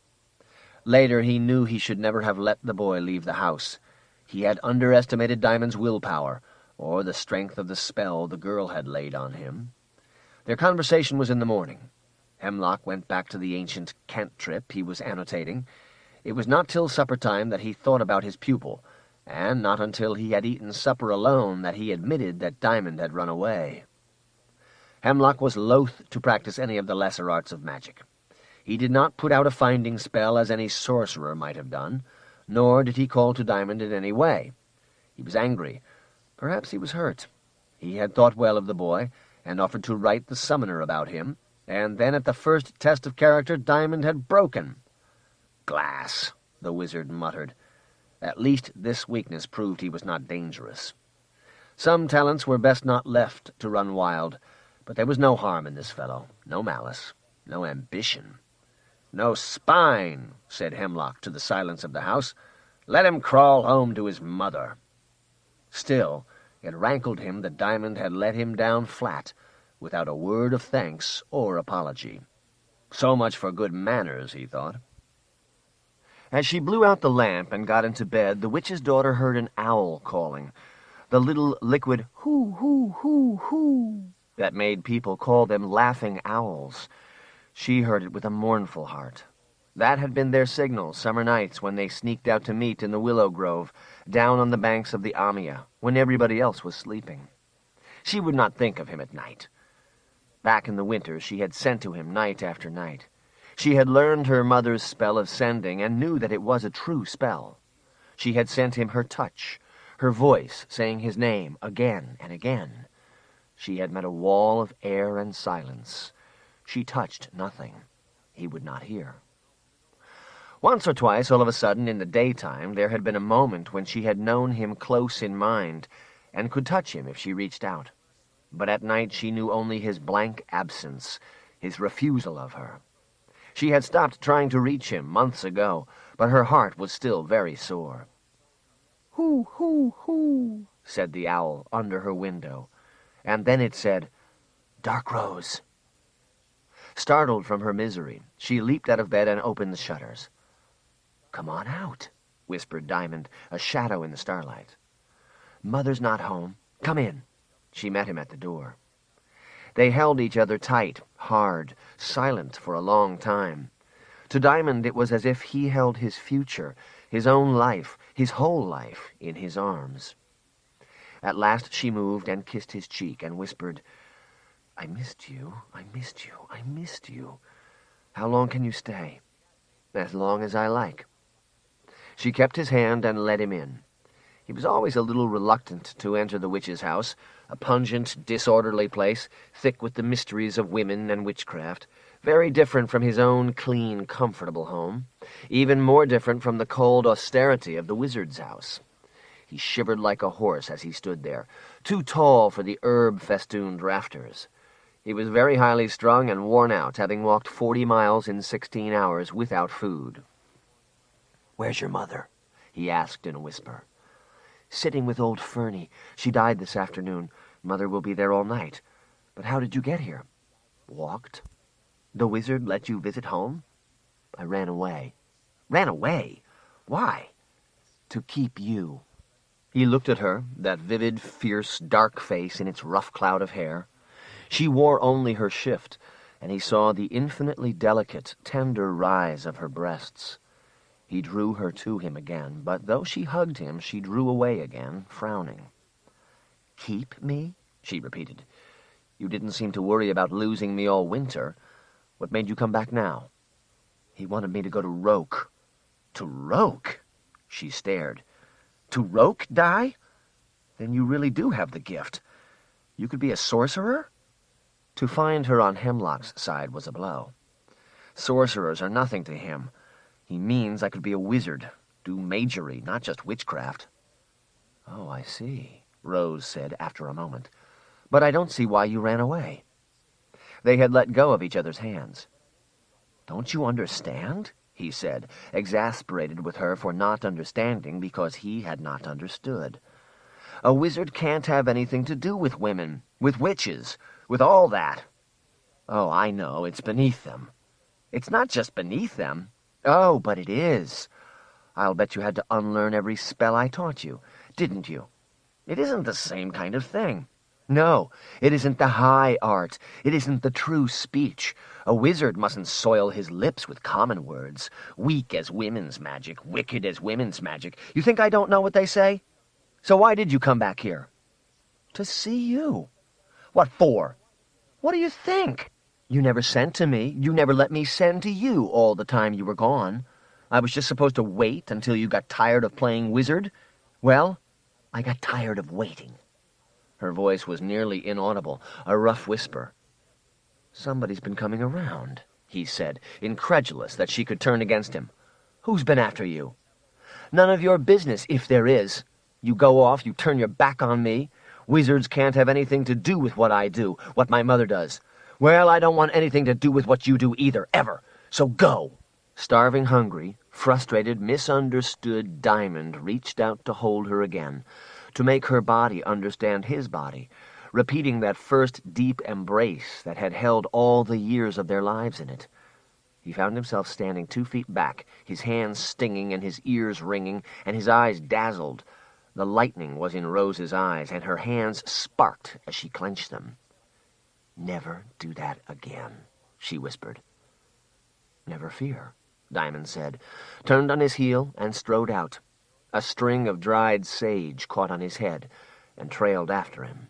Later he knew he should never have let the boy leave the house. He had underestimated Diamond's willpower, or the strength of the spell the girl had laid on him. Their conversation was in the morning. Hemlock went back to the ancient Kent trip he was annotating. It was not till supper-time that he thought about his pupil, and not until he had eaten supper alone that he admitted that Diamond had run away. Hemlock was loath to practice any of the lesser arts of magic. He did not put out a finding spell as any sorcerer might have done, nor did he call to Diamond in any way. He was angry. Perhaps he was hurt. He had thought well of the boy, and offered to write the summoner about him, and then at the first test of character Diamond had broken. "Glass," the wizard muttered. At least this weakness proved he was not dangerous. Some talents were best not left to run wild, but there was no harm in this fellow, no malice, no ambition. "No spine," said Hemlock to the silence of the house. "Let him crawl home to his mother." Still, it rankled him that Diamond had let him down flat, without a word of thanks or apology. So much for good manners, he thought. As she blew out the lamp and got into bed, the witch's daughter heard an owl calling, the little liquid hoo, hoo, hoo, hoo, that made people call them laughing owls. She heard it with a mournful heart. That had been their signal summer nights when they sneaked out to meet in the willow grove, down on the banks of the Amia, when everybody else was sleeping. She would not think of him at night. Back in the winter she had sent to him night after night. She had learned her mother's spell of sending, and knew that it was a true spell. She had sent him her touch, her voice saying his name again and again. She had met a wall of air and silence. She touched nothing. He would not hear. Once or twice, all of a sudden, in the daytime, there had been a moment when she had known him close in mind, and could touch him if she reached out. But at night she knew only his blank absence, his refusal of her. She had stopped trying to reach him months ago, but her heart was still very sore. "Hoo, hoo, hoo," said the owl under her window, and then it said, "Darkrose." Startled from her misery, she leaped out of bed and opened the shutters. "Come on out," whispered Diamond, a shadow in the starlight. "Mother's not home. Come in." She met him at the door. They held each other tight, hard, silent for a long time. To Diamond it was as if he held his future, his own life, his whole life, in his arms. At last she moved and kissed his cheek and whispered, "I missed you, I missed you, I missed you. How long can you stay?" "As long as I like." She kept his hand and led him in. He was always a little reluctant to enter the witch's house, a pungent, disorderly place, thick with the mysteries of women and witchcraft, very different from his own clean, comfortable home, even more different from the cold austerity of the wizard's house. He shivered like a horse as he stood there, too tall for the herb-festooned rafters. He was very highly strung and worn out, having walked forty miles in sixteen hours without food. "Where's your mother?" he asked in a whisper. "Sitting with old Fernie. She died this afternoon. Mother will be there all night. But how did you get here?" "Walked." "The wizard let you visit home?" "I ran away." "Ran away? Why?" "To keep you." He looked at her, that vivid, fierce, dark face in its rough cloud of hair. She wore only her shift, and he saw the infinitely delicate, tender rise of her breasts. He drew her to him again, but though she hugged him, she drew away again, frowning. "Keep me?" she repeated. "You didn't seem to worry about losing me all winter. What made you come back now?" "He wanted me to go to Roke." "To Roke?" She stared. "To Roke, Di? Then you really do have the gift. You could be a sorcerer?" To find her on Hemlock's side was a blow. "Sorcerers are nothing to him. He means I could be a wizard, do magery, not just witchcraft." "Oh, I see," Rose said after a moment. "But I don't see why you ran away." They had let go of each other's hands. "Don't you understand?" he said, exasperated with her for not understanding because he had not understood. "A wizard can't have anything to do with women, with witches, with all that." "Oh, I know, it's beneath them." "It's not just beneath them." "Oh, but it is. I'll bet you had to unlearn every spell I taught you, didn't you?" "It isn't the same kind of thing." "No, it isn't the high art. It isn't the true speech. A wizard mustn't soil his lips with common words. Weak as women's magic, wicked as women's magic. You think I don't know what they say? So why did you come back here?" "To see you." "What for?" "What do you think? You never sent to me. You never let me send to you all the time you were gone. I was just supposed to wait until you got tired of playing wizard. Well, I got tired of waiting." Her voice was nearly inaudible, a rough whisper. "Somebody's been coming around," he said, incredulous that she could turn against him. "Who's been after you?" "None of your business, if there is. You go off, you turn your back on me. Wizards can't have anything to do with what I do, what my mother does. Well, I don't want anything to do with what you do either, ever. So go." Starving hungry, frustrated, misunderstood Diamond reached out to hold her again, to make her body understand his body, repeating that first deep embrace that had held all the years of their lives in it. He found himself standing two feet back, his hands stinging and his ears ringing, and his eyes dazzled. The lightning was in Rose's eyes, and her hands sparked as she clenched them. "Never do that again," she whispered. "Never fear," Diamond said, turned on his heel, and strode out. A string of dried sage caught on his head and trailed after him.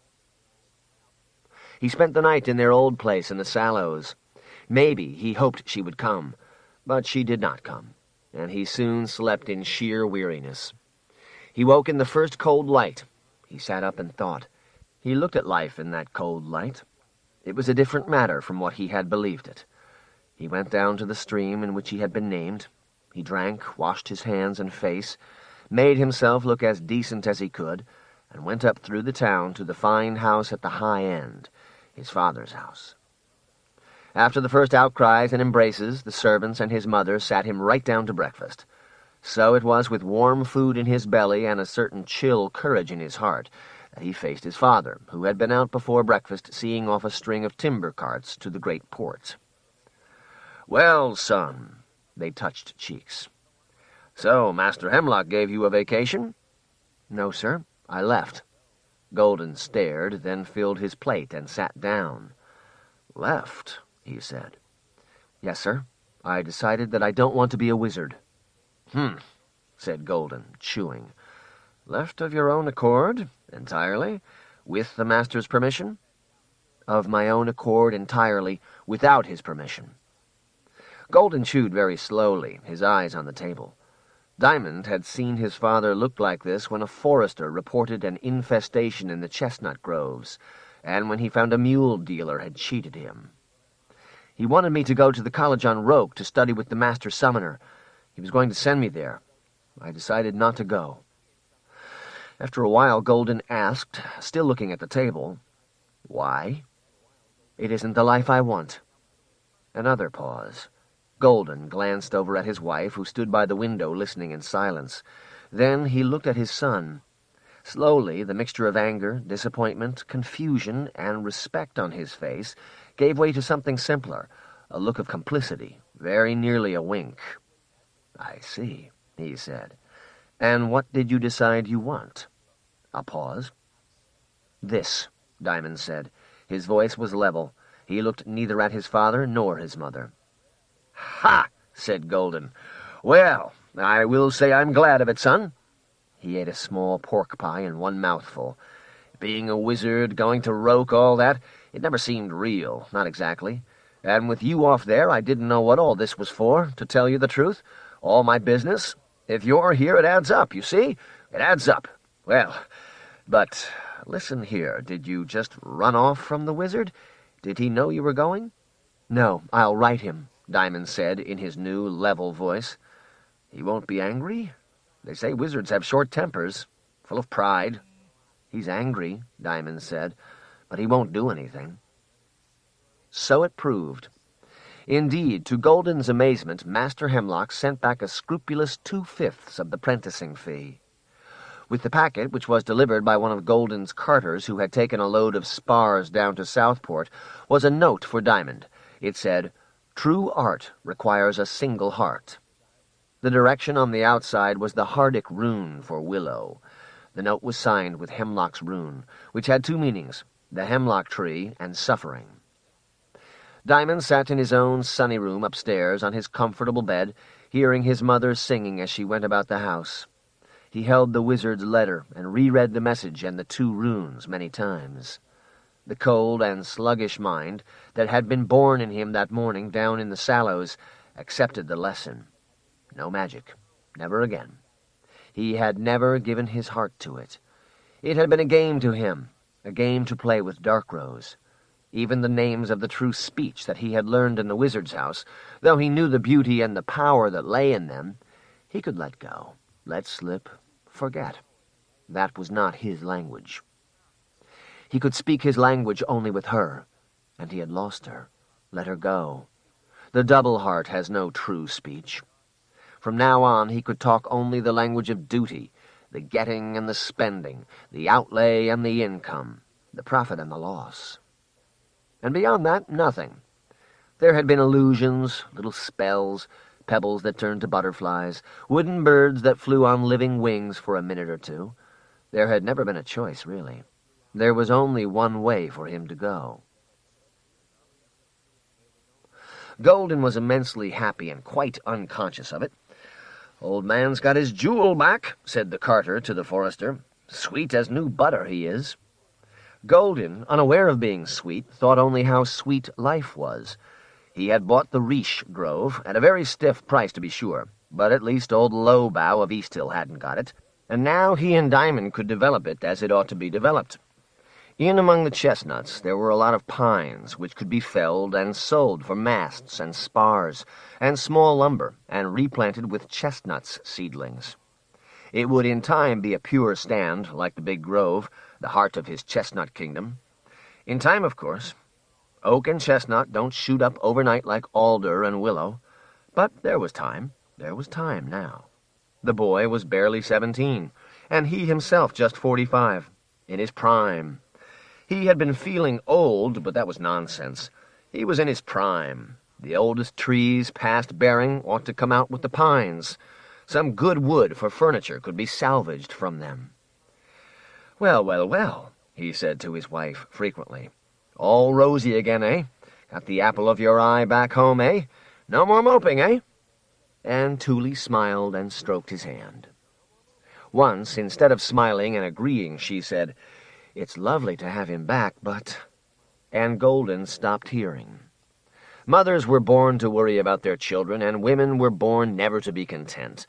He spent the night in their old place in the Sallows. Maybe he hoped she would come, but she did not come, and he soon slept in sheer weariness. He woke in the first cold light. He sat up and thought. He looked at life in that cold light. It was a different matter from what he had believed it. He went down to the stream in which he had been named. He drank, washed his hands and face, made himself look as decent as he could, and went up through the town to the fine house at the high end, his father's house. After the first outcries and embraces, the servants and his mother sat him right down to breakfast. So it was with warm food in his belly and a certain chill courage in his heart that he faced his father, who had been out before breakfast seeing off a string of timber carts to the great port. "Well, son," they touched cheeks. "So, Master Hemlock gave you a vacation?" "No, sir. I left." Golden stared, then filled his plate and sat down. "Left?" he said. "Yes, sir. I decided that I don't want to be a wizard." "Hmm," said Golden, chewing. "Left of your own accord, entirely, with the master's permission?" "Of my own accord, entirely, without his permission." Golden chewed very slowly, his eyes on the table. Diamond had seen his father look like this when a forester reported an infestation in the chestnut groves, and when he found a mule dealer had cheated him. He wanted me to go to the college on Roke to study with the master summoner. He was going to send me there. I decided not to go. After a while, Golden asked, still looking at the table, "Why?" "It isn't the life I want." Another pause. Golden glanced over at his wife, who stood by the window listening in silence. Then he looked at his son. Slowly, the mixture of anger, disappointment, confusion, and respect on his face gave way to something simpler, a look of complicity, very nearly a wink. "I see," he said. "And what did you decide you want?" A pause. "This," Diamond said. His voice was level. He looked neither at his father nor his mother. "Ha!" said Golden. "Well, I will say I'm glad of it, son." He ate a small pork pie in one mouthful. Being a wizard, going to Roke, all that, it never seemed real, not exactly. And with you off there, I didn't know what all this was for, to tell you the truth. All my business. If you're here, it adds up, you see? It adds up. Well, but listen here, did you just run off from the wizard? Did he know you were going?" "No, I'll write him," Diamond said in his new, level voice. "He won't be angry? They say wizards have short tempers, full of pride." "He's angry," Diamond said, "but he won't do anything." So it proved. Indeed, to Golden's amazement, Master Hemlock sent back a scrupulous two-fifths of the prenticing fee. With the packet, which was delivered by one of Golden's carters who had taken a load of spars down to Southport, was a note for Diamond. It said, "True art requires a single heart." The direction on the outside was the Hardic rune for willow. The note was signed with Hemlock's rune, which had two meanings, the hemlock tree and suffering. Diamond sat in his own sunny room upstairs on his comfortable bed, hearing his mother singing as she went about the house. He held the wizard's letter and reread the message and the two runes many times. The cold and sluggish mind that had been born in him that morning down in the Sallows accepted the lesson. No magic. Never again. He had never given his heart to it. It had been a game to him, a game to play with Darkrose. Even the names of the true speech that he had learned in the wizard's house, though he knew the beauty and the power that lay in them, he could let go, let slip, forget. That was not his language. He could speak his language only with her, and he had lost her, let her go. The double heart has no true speech. From now on he could talk only the language of duty, the getting and the spending, the outlay and the income, the profit and the loss. And beyond that, nothing. There had been illusions, little spells, pebbles that turned to butterflies, wooden birds that flew on living wings for a minute or two. There had never been a choice, really. There was only one way for him to go. Golden was immensely happy and quite unconscious of it. "Old man's got his jewel back," said the carter to the forester. "Sweet as new butter he is." Golden, unaware of being sweet, thought only how sweet life was. He had bought the Riche Grove, at a very stiff price to be sure, but at least old Lowbow of Easthill hadn't got it, and now he and Diamond could develop it as it ought to be developed. In among the chestnuts there were a lot of pines, which could be felled and sold for masts and spars, and small lumber, and replanted with chestnuts seedlings. It would in time be a pure stand, like the big grove, the heart of his chestnut kingdom. In time, of course. Oak and chestnut don't shoot up overnight like alder and willow. But there was time. There was time now. The boy was barely seventeen, and he himself just forty-five, in his prime. He had been feeling old, but that was nonsense. He was in his prime. The oldest trees past bearing ought to come out with the pines. Some good wood for furniture could be salvaged from them. "Well, well, well," he said to his wife frequently. "All rosy again, eh? Got the apple of your eye back home, eh? No more moping, eh?" And Thule smiled and stroked his hand. Once, instead of smiling and agreeing, she said, "It's lovely to have him back, but—" And Golden stopped hearing. Mothers were born to worry about their children, and women were born never to be content.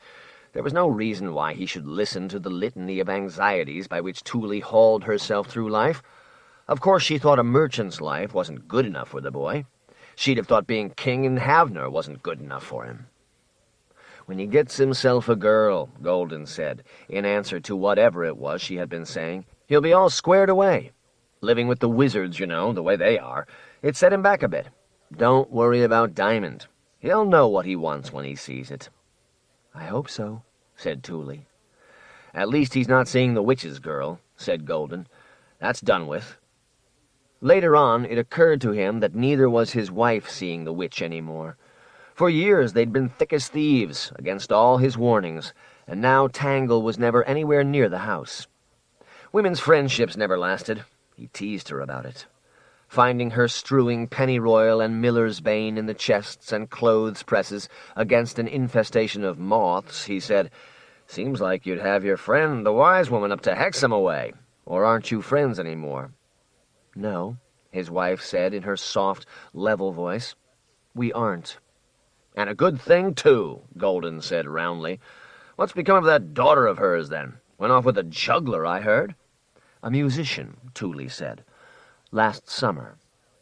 There was no reason why he should listen to the litany of anxieties by which Thule hauled herself through life. Of course she thought a merchant's life wasn't good enough for the boy. She'd have thought being king in Havner wasn't good enough for him. "When he gets himself a girl," Golden said, in answer to whatever it was she had been saying, "he'll be all squared away. Living with the wizards, you know, the way they are, it set him back a bit. Don't worry about Diamond. He'll know what he wants when he sees it." "I hope so," said Thule. "At least he's not seeing the witch's girl," said Golden. "That's done with." Later on, it occurred to him that neither was his wife seeing the witch any more. For years they'd been thick as thieves, against all his warnings, and now Tangle was never anywhere near the house. Women's friendships never lasted. He teased her about it. Finding her strewing pennyroyal and miller's bane in the chests and clothes presses against an infestation of moths, he said, "Seems like you'd have your friend, the wise woman, up to Hexham away. Or aren't you friends any more?" "No," his wife said in her soft, level voice. "We aren't." "And a good thing, too," Golden said roundly. "What's become of that daughter of hers, then? Went off with a juggler, I heard." "A musician," Thule said. "Last summer."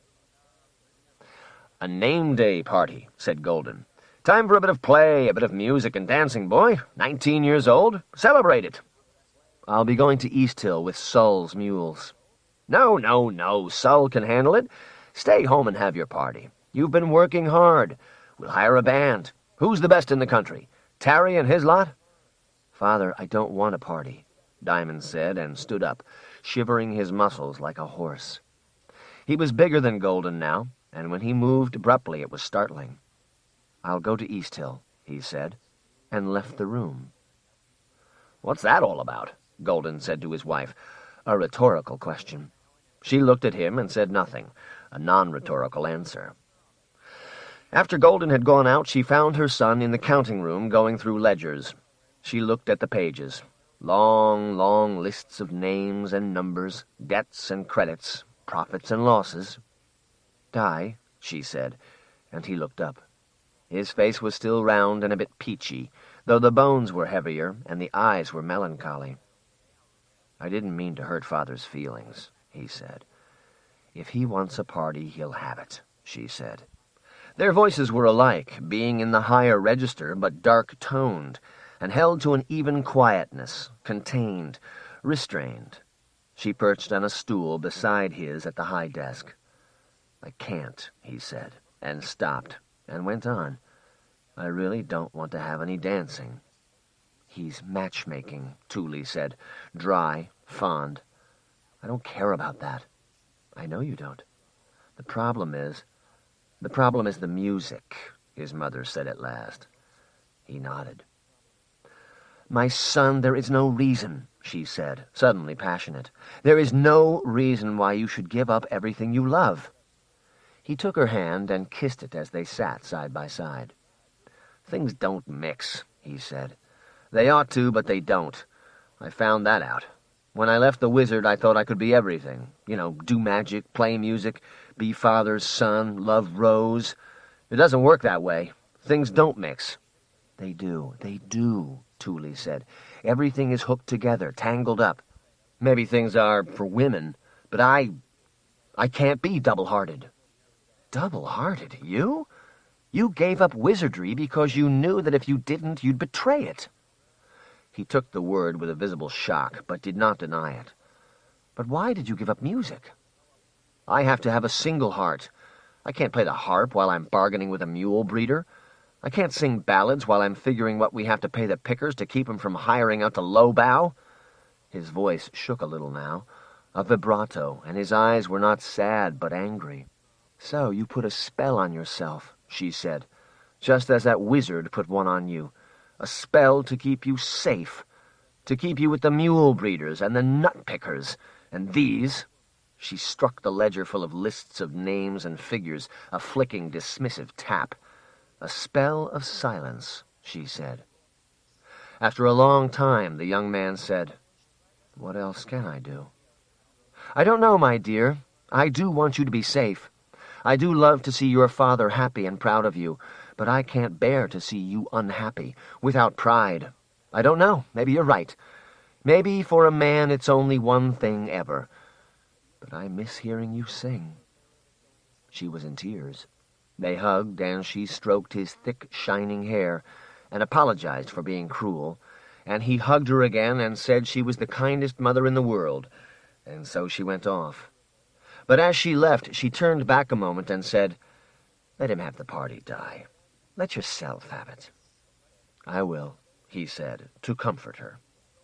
"A name-day party," said Golden. "Time for a bit of play, a bit of music and dancing, boy. Nineteen years old. Celebrate it." "I'll be going to Easthill with Sull's mules." "No, no, no. Sull can handle it. Stay home and have your party. You've been working hard. We'll hire a band. Who's the best in the country? Tarry and his lot?" "Father, I don't want a party," Diamond said, and stood up, shivering his muscles like a horse. He was bigger than Golden now, and when he moved abruptly it was startling. "I'll go to Easthill," he said, and left the room. "What's that all about?" Golden said to his wife. A rhetorical question. She looked at him and said nothing, a non-rhetorical answer. After Golden had gone out, she found her son in the counting-room going through ledgers. She looked at the pages. Long, long lists of names and numbers, debts and credits, profits and losses. "Di," she said, and he looked up. His face was still round and a bit peachy, though the bones were heavier and the eyes were melancholy. "I didn't mean to hurt Father's feelings," he said. "If he wants a party, he'll have it," she said. Their voices were alike, being in the higher register, but dark-toned, and held to an even quietness, contained, restrained. She perched on a stool beside his at the high desk. "I can't," he said, and stopped, and went on. "I really don't want to have any dancing." "He's matchmaking," Thule said, dry, fond. "I don't care about that." "I know you don't. The problem is... The problem is the music," his mother said at last. He nodded. "My son, there is no reason," she said, suddenly passionate. "There is no reason why you should give up everything you love." He took her hand and kissed it as they sat side by side. "Things don't mix," he said. "They ought to, but they don't. I found that out. When I left the wizard, I thought I could be everything. You know, do magic, play music, be Father's son, love Rose. It doesn't work that way. Things don't mix." "They do, they do," Thule said. "Everything is hooked together, tangled up. Maybe things are for women, but I... I can't be double-hearted." "Double-hearted? You? You gave up wizardry because you knew that if you didn't, you'd betray it." He took the word with a visible shock, but did not deny it. "But why did you give up music?" "I have to have a single heart. I can't play the harp while I'm bargaining with a mule breeder. I can't sing ballads while I'm figuring what we have to pay the pickers to keep 'em from hiring out to Lowbow." His voice shook a little now, a vibrato, and his eyes were not sad but angry. "So you put a spell on yourself," she said, "just as that wizard put one on you. A spell to keep you safe, to keep you with the mule breeders and the nut pickers, and these..." She struck the ledger full of lists of names and figures, a flicking, dismissive tap. "A spell of silence," she said. After a long time, the young man said, "What else can I do?" "I don't know, my dear. I do want you to be safe. I do love to see your father happy and proud of you, but I can't bear to see you unhappy, without pride. I don't know. Maybe you're right. Maybe for a man it's only one thing ever. But I miss hearing you sing." She was in tears. They hugged, and she stroked his thick, shining hair, and apologized for being cruel, and he hugged her again and said she was the kindest mother in the world, and so she went off. But as she left, she turned back a moment and said, "Let him have the party, Di. Let yourself have it." "I will," he said, to comfort her.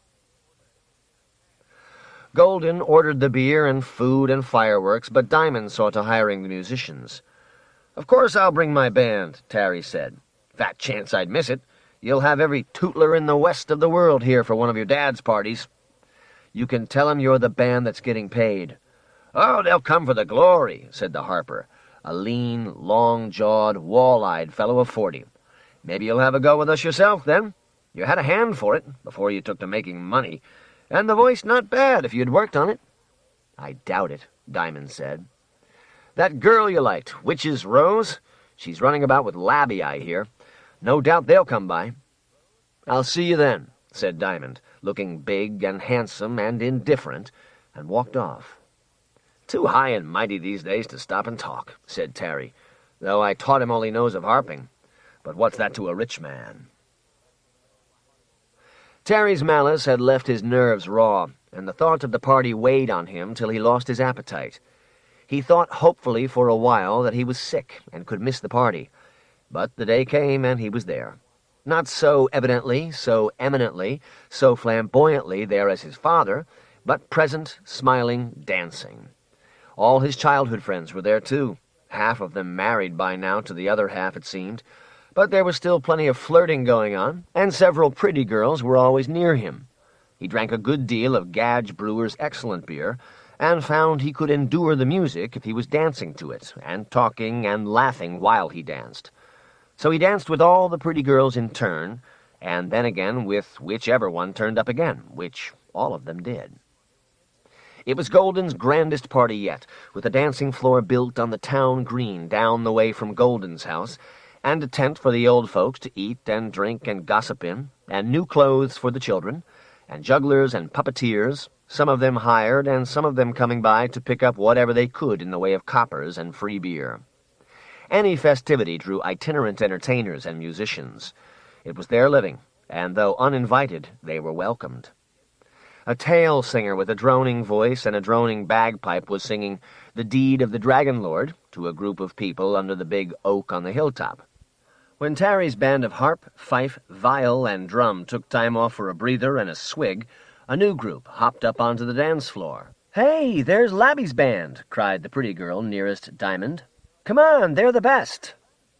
Golden ordered the beer and food and fireworks, but Diamond saw to hiring the musicians. "Of course I'll bring my band," Terry said. "Fat chance I'd miss it. You'll have every tootler in the west of the world here for one of your dad's parties. You can tell 'em you're the band that's getting paid." "Oh, they'll come for the glory," said the harper, a lean, long-jawed, wall-eyed fellow of forty. "Maybe you'll have a go with us yourself, then. You had a hand for it, before you took to making money, and the voice not bad if you'd worked on it." "I doubt it," Diamond said. "That girl you liked, Witch's Rose, she's running about with Labby, I hear. No doubt they'll come by." "I'll see you then," said Diamond, looking big and handsome and indifferent, and walked off. "Too high and mighty these days to stop and talk," said Terry, "though I taught him all he knows of harping. But what's that to a rich man?" Terry's malice had left his nerves raw, and the thought of the party weighed on him till he lost his appetite. He thought hopefully for a while that he was sick and could miss the party, but the day came and he was there. Not so evidently, so eminently, so flamboyantly there as his father, but present, smiling, dancing. All his childhood friends were there, too, half of them married by now to the other half, it seemed, but there was still plenty of flirting going on, and several pretty girls were always near him. He drank a good deal of Gadge Brewer's excellent beer, and found he could endure the music if he was dancing to it, and talking and laughing while he danced. So he danced with all the pretty girls in turn, and then again with whichever one turned up again, which all of them did. It was Golden's grandest party yet, with a dancing floor built on the town green down the way from Golden's house, and a tent for the old folks to eat and drink and gossip in, and new clothes for the children, and jugglers and puppeteers, some of them hired and some of them coming by to pick up whatever they could in the way of coppers and free beer. Any festivity drew itinerant entertainers and musicians. It was their living, and though uninvited, they were welcomed. A tale singer with a droning voice and a droning bagpipe was singing "The Deed of the Dragon Lord" to a group of people under the big oak on the hilltop. When Terry's band of harp, fife, viol, and drum took time off for a breather and a swig, a new group hopped up onto the dance floor. "Hey, there's Labby's band!" cried the pretty girl nearest Diamond. "Come on, they're the best!"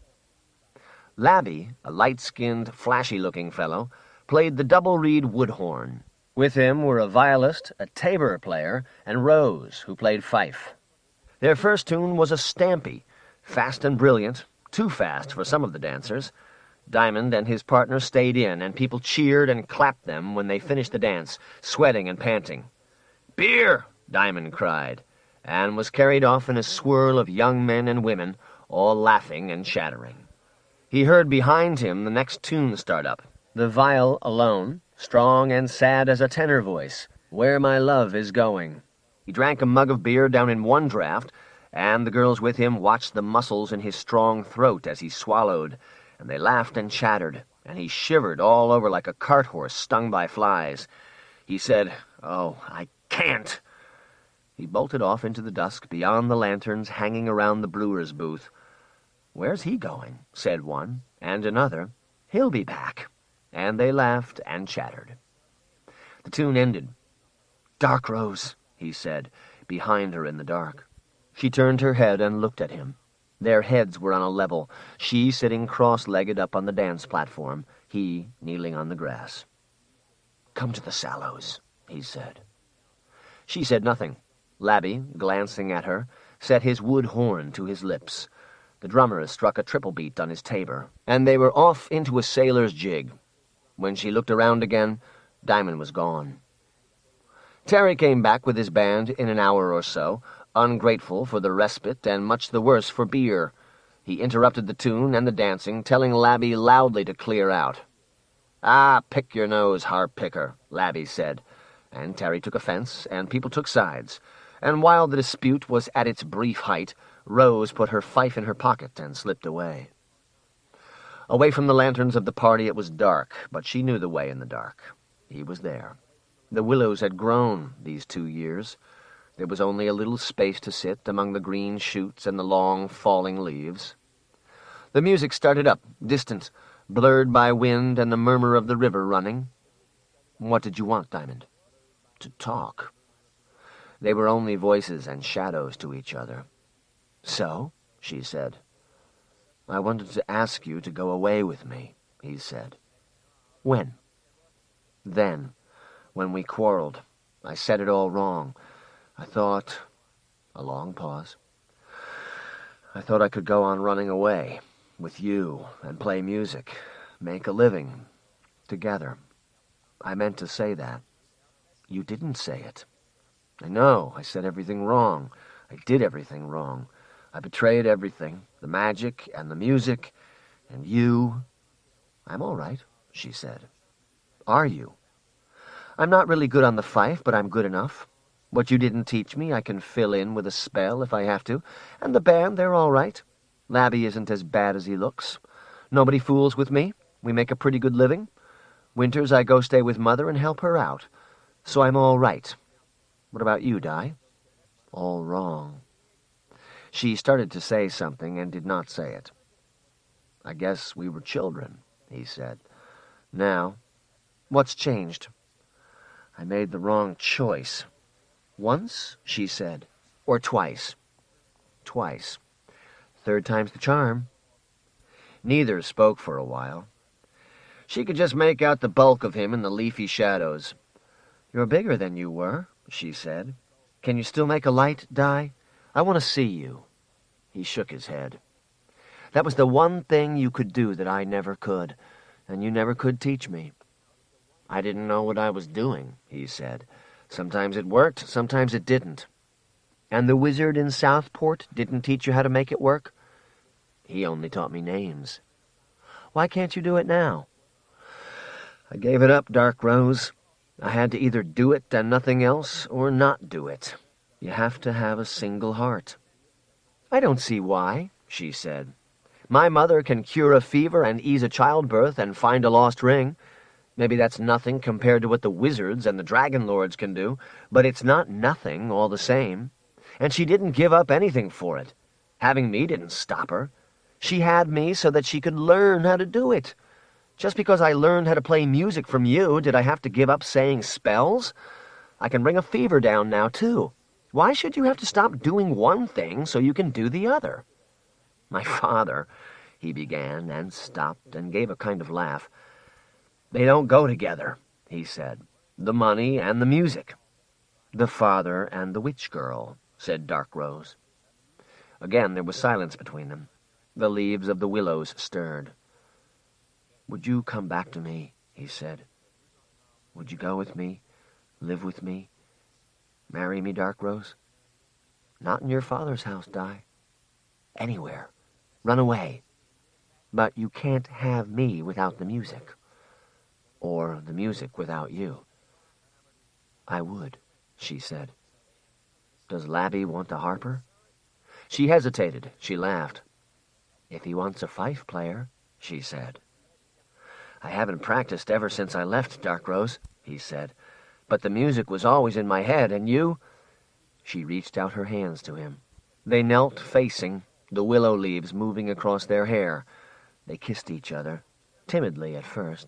Labby, a light-skinned, flashy-looking fellow, played the double-reed wood horn. With him were a violist, a tabor player, and Rose, who played fife. Their first tune was a stampy, fast and brilliant, too fast for some of the dancers. Diamond and his partner stayed in, and people cheered and clapped them when they finished the dance, sweating and panting. "Beer!" Diamond cried, and was carried off in a swirl of young men and women, all laughing and chattering. He heard behind him the next tune start up, the viol alone, strong and sad as a tenor voice, "Where My Love Is Going." He drank a mug of beer down in one draught, and the girls with him watched the muscles in his strong throat as he swallowed, and they laughed and chattered, and he shivered all over like a cart-horse stung by flies. He said, "Oh, I can't." He bolted off into the dusk beyond the lanterns hanging around the brewer's booth. "Where's he going?" said one, and another, "He'll be back." And they laughed and chattered. The tune ended. "Dark Rose," he said, behind her in the dark. She turned her head and looked at him. Their heads were on a level, she sitting cross-legged up on the dance platform, he kneeling on the grass. "Come to the Sallows," he said. She said nothing. Labby, glancing at her, set his wood horn to his lips. The drummer struck a triple beat on his tabor, and they were off into a sailor's jig. When she looked around again, Diamond was gone. Terry came back with his band in an hour or so, ungrateful for the respite and much the worse for beer. He interrupted the tune and the dancing, telling Labby loudly to clear out. "Ah, pick your nose, harp-picker," Labby said, and Terry took offense, and people took sides, and while the dispute was at its brief height, Rose put her fife in her pocket and slipped away. Away from the lanterns of the party it was dark, but she knew the way in the dark. He was there. The willows had grown these two years. There was only a little space to sit among the green shoots and the long, falling leaves. The music started up, distant, blurred by wind and the murmur of the river running. "What did you want, Diamond?" "To talk." They were only voices and shadows to each other. "So?" she said. "I wanted to ask you to go away with me," he said. "When?" "Then, when we quarreled. I said it all wrong. I thought—" A long pause. "I thought I could go on running away, with you, and play music, make a living, together. I meant to say that." "You didn't say it." "I know. I said everything wrong. I did everything wrong. I betrayed everything, the magic and the music, and you." "I'm all right," she said. "Are you?" "I'm not really good on the fife, but I'm good enough. What you didn't teach me I can fill in with a spell if I have to, and the band, they're all right. Labby isn't as bad as he looks. Nobody fools with me. We make a pretty good living. Winters I go stay with Mother and help her out. So I'm all right. What about you, Di?" "All wrong." She started to say something and did not say it. "I guess we were children," he said. "Now, what's changed?" "I made the wrong choice." "Once?" she said. "Or twice?" "Twice. Third time's the charm." Neither spoke for a while. She could just make out the bulk of him in the leafy shadows. "You're bigger than you were," she said. "Can you still make a light, Di? I want to see you." He shook his head. "That was the one thing you could do that I never could, and you never could teach me." "I didn't know what I was doing," he said. "Sometimes it worked, sometimes it didn't." "And the wizard in Southport didn't teach you how to make it work?" "He only taught me names." "Why can't you do it now?" "I gave it up, Dark Rose. I had to either do it and nothing else, or not do it. You have to have a single heart." "I don't see why," she said. "My mother can cure a fever and ease a childbirth and find a lost ring. Maybe that's nothing compared to what the wizards and the dragon lords can do, but it's not nothing all the same. And she didn't give up anything for it. Having me didn't stop her. She had me so that she could learn how to do it. Just because I learned how to play music from you, did I have to give up saying spells? I can bring a fever down now, too. Why should you have to stop doing one thing so you can do the other?" "My father," he began, and stopped and gave a kind of laugh. "They don't go together," he said. "The money and the music." "The father and the witch girl," said Dark Rose. Again there was silence between them. The leaves of the willows stirred. "Would you come back to me?" he said. "Would you go with me, live with me, marry me, Dark Rose? Not in your father's house, Di. Anywhere. Run away. But you can't have me without the music. Or the music without you." "I would," she said. "Does Labby want a harper?" She hesitated. She laughed. "If he wants a fife player," she said. "I haven't practiced ever since I left, Dark Rose," he said. "But the music was always in my head, and you—" She reached out her hands to him. They knelt facing, the willow leaves moving across their hair. They kissed each other, timidly at first.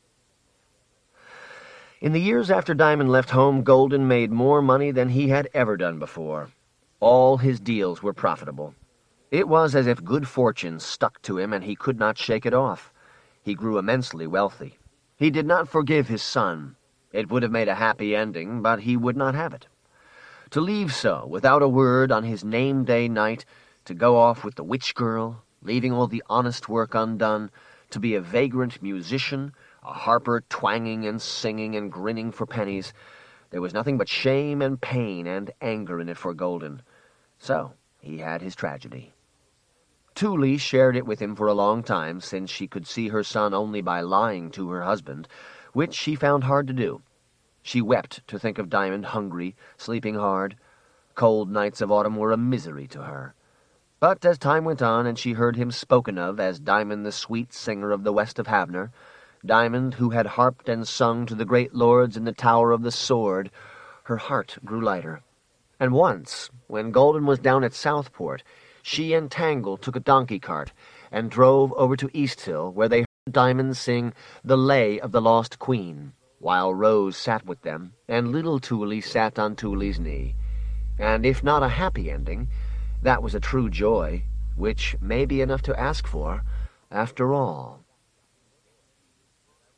In the years after Diamond left home, Golden made more money than he had ever done before. All his deals were profitable. It was as if good fortune stuck to him and he could not shake it off. He grew immensely wealthy. He did not forgive his son. It would have made a happy ending, but he would not have it. To leave so, without a word, on his name-day night, to go off with the witch girl, leaving all the honest work undone, to be a vagrant musician, a harper twanging and singing and grinning for pennies, there was nothing but shame and pain and anger in it for Golden. So he had his tragedy. Thule shared it with him for a long time, since she could see her son only by lying to her husband, which she found hard to do. She wept to think of Diamond hungry, sleeping hard. Cold nights of autumn were a misery to her. But as time went on, and she heard him spoken of as Diamond the sweet singer of the west of Havner, Diamond who had harped and sung to the great lords in the Tower of the Sword, her heart grew lighter. And once, when Golden was down at Southport, she and Tangle took a donkey-cart and drove over to Easthill, where they heard Diamond sing The Lay of the Lost Queen, while Rose sat with them, and little Thule sat on Thule's knee. And if not a happy ending, that was a true joy, which may be enough to ask for, after all.